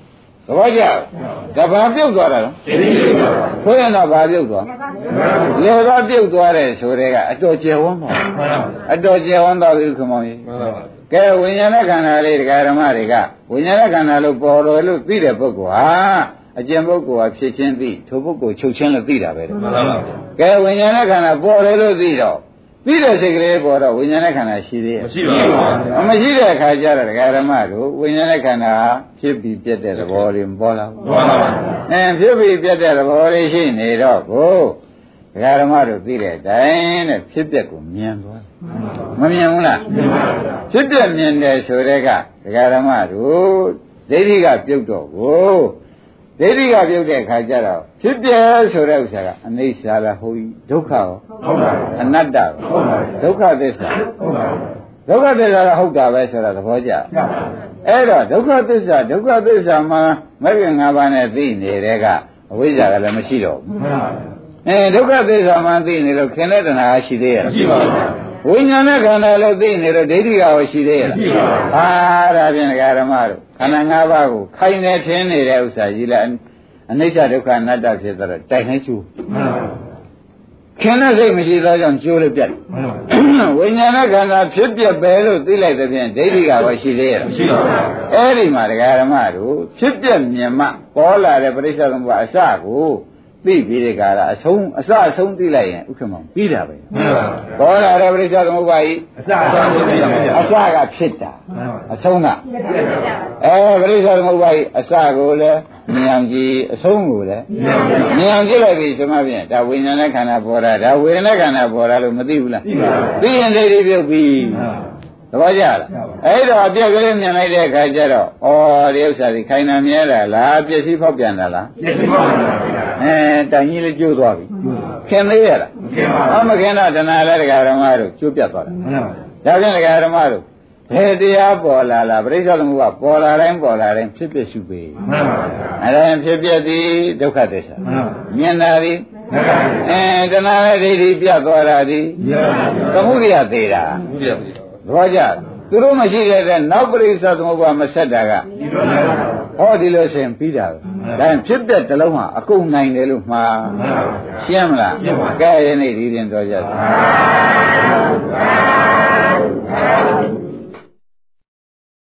B: သဘောကျဒါဘာပြုတ်သွားတာလဲဆိုရင်တော့ဘာပြုတ်သွားလေဘာပြုတ်သွားတယ်ဆိုတဲ့ကအတော်ကျယ်ဝန်းပါအတော်ကျယ်ဝန်းသွားပြီခမောင်းကြီးကဲဝိညာဉ်နဲ့ခန္ဓာလေးတရားဓမ္မတွေကဝိညာဉ်နဲ့ခန္ဓာလို့ပေါ်တော်လို့သိတဲ့ပုဂ္ဂိုလ်ဟာအကျင့်ပုဂ္ဂိုလ်ဟာဖြစ်ချင်းသိထိုပုဂ္ဂိုလ်ချုပ်ချင်းလို့သိတာပဲမှန်ပါပါကဲဝိညာဉ်နဲ့ခန္ဓာပေါ်တယ်လို့သိတော့ပြီးတဲ့စိတ်ကလေးပေါ်တော့ဝိညာဉ်နဲ့ခန္ဓာရှိသေးရဲ့မရှိပါဘူးမရှိတဲ့အခါကျတော့ဒကာဓမ္မတို့ဝိညာဉ်နဲ့ခန္ဓာဖြစ်ပြီးပြတ်တဲ့သဘောလေးမပေါ်လာဘူးပေါ်လာပါဖြစ်ပြီးပြတ်တဲ့သဘောလေးရှိနေတော့ကိုဒကာဓမ္မတို့သိတဲ့အတိုင်းတဲ့ဖြစ်ပြက်ကိုမြင်သွားမမြင်ဘူးလားဖြစ်ပြက်မြင်တယ်ဆိုတဲ့ကဒကာဓမ္မတို့ဒိဋ္ဌိကပြုတ်တော့ကိုဒိဋ္ဌိကပြုတ်တဲ့အခါကျတော့ဖြစ်ပြဆိုတဲ့ဥစ္စာကအနိစ္စလားဟုတ်ပြီဒုက္ခရောဟုတ်ပါဘူးအနတ္တရောဟုတ်ပါဘူးဒုက္ခသစ္စာဟုတ်ပါဘူးဒုက္ခသစ္စာကဟုတ်တာပဲဆိုတာသဘောကျအဲ့တော့ဒုက္ခသစ္စာမှာမဂ္ဂင်၅ပါးနဲ့သိနေတဲ့ကအဝိဇ္ဇာကလည်းမရှိတော့ဘူးဒုက္ခသစ္စာမှသိနေလို့ခင်တဲ့တဏှာရှိသေးရဲ့မရှိပါဘူးဝိညာဉ်နဲ့ခန္ဓာလို့သိနေတော့ဒိဋ္ဌိကရောရှိသေးရဲ့မရှိပါဘူးဟာဒါဖြင့်ဓမ္မတို့ခန္ဓာ၅ပါးကိုခိုင်နေထင်းနေတဲ့ဥစ္စာကြီးလားအနိစ္စဒုက္ခအနတ္တဖြစ်တော့တိုင်နေကျိုးခင်တဲ့စိတ်မရှိသောကြောင့်ကျိုးလို့ပြတ်ဝိညာဉ်နဲ့ခန္ဓာဖြစ်ပြပဲလို့သိလိုက်တဲ့ဖြင့်ဒိဋ္ဌိကရောရှိသေးရဲ့မရှိပါဘူးအဲ့ဒီမှာဓမ္မတို့ဖြစ်ပြမြင်မှပေါ်လာတဲ့ပရိစ္ဆေသမုပ္ပါအစကိုသိပြီးတဲ့ကာလအဆုံးသိလိုက်ရင်ဥက္ကမောင်ပြီးတာပဲပေါ်လာတဲ့ပရိစ္ဆေသမုပ္ပါဤအစကဖြစ်တာအဆုံးကပရိစ္ဆေသမုပ္ပါဤအစကိုလည်းမြင်အောင်ကြည့်အဆုံးကိုလည်းမြင်အောင်ကြည့်လိုက်ပြီဆိုမှဖြင့်ဒါဝိညာဉ်နဲ့ခန္ဓာပေါ်တာဒါဝေဒနာခန္ဓာပေါ်တာလို့မသိဘူးလားသိရင်ဒိဋ္ဌိပြုတ်ပြီသဘောကျလားအဲ့တော့အပြက်ကလေးမြင်လိုက်တဲ့အခါကျတော့ဒီဥစ္စာကြီးခိုင်နာမြဲတာလားပစ္စည်းဖောက်ပြန်တာလားပစ္စည်းဖောက်ပြန်တာတိုင်ကြီးလေးကျိုးသွားပြီခင်သေးရလားမခင်တော့တဏှာလည်းဓမ္မတို့ကျိုးပြတ်သွားတာဒါဖြင့်ဓမ္မတို့ဘယ်တရားပေါ်လာလားပရိစ္ဆေသမုပ္ပါပေါ်လာတိုင်းဖြစ်ဖြစ်ရှုပေအဲ့ဒါဖြစ်ဖြစ်သည်ဒုက္ခသစ္စာမြင်တာသည်တဏှာနဲ့ဒိဋ္ဌိပြတ်သွားတာသည်သမုဒိယသေးတာသဘောကျသူတို့မရှိတဲ့နောက်ပရိစ္ဆေသမုပ္ပါမဆက်တာကဟောဒီလိုဆိုရင်ပြီးတာပဲဒါဖြစ်တဲ့တလုံးဟာအကုန်နိုင်တယ်လို့မှားရှင်းမလားကဲယနေ့ဒီရင်တော်ကြတယ်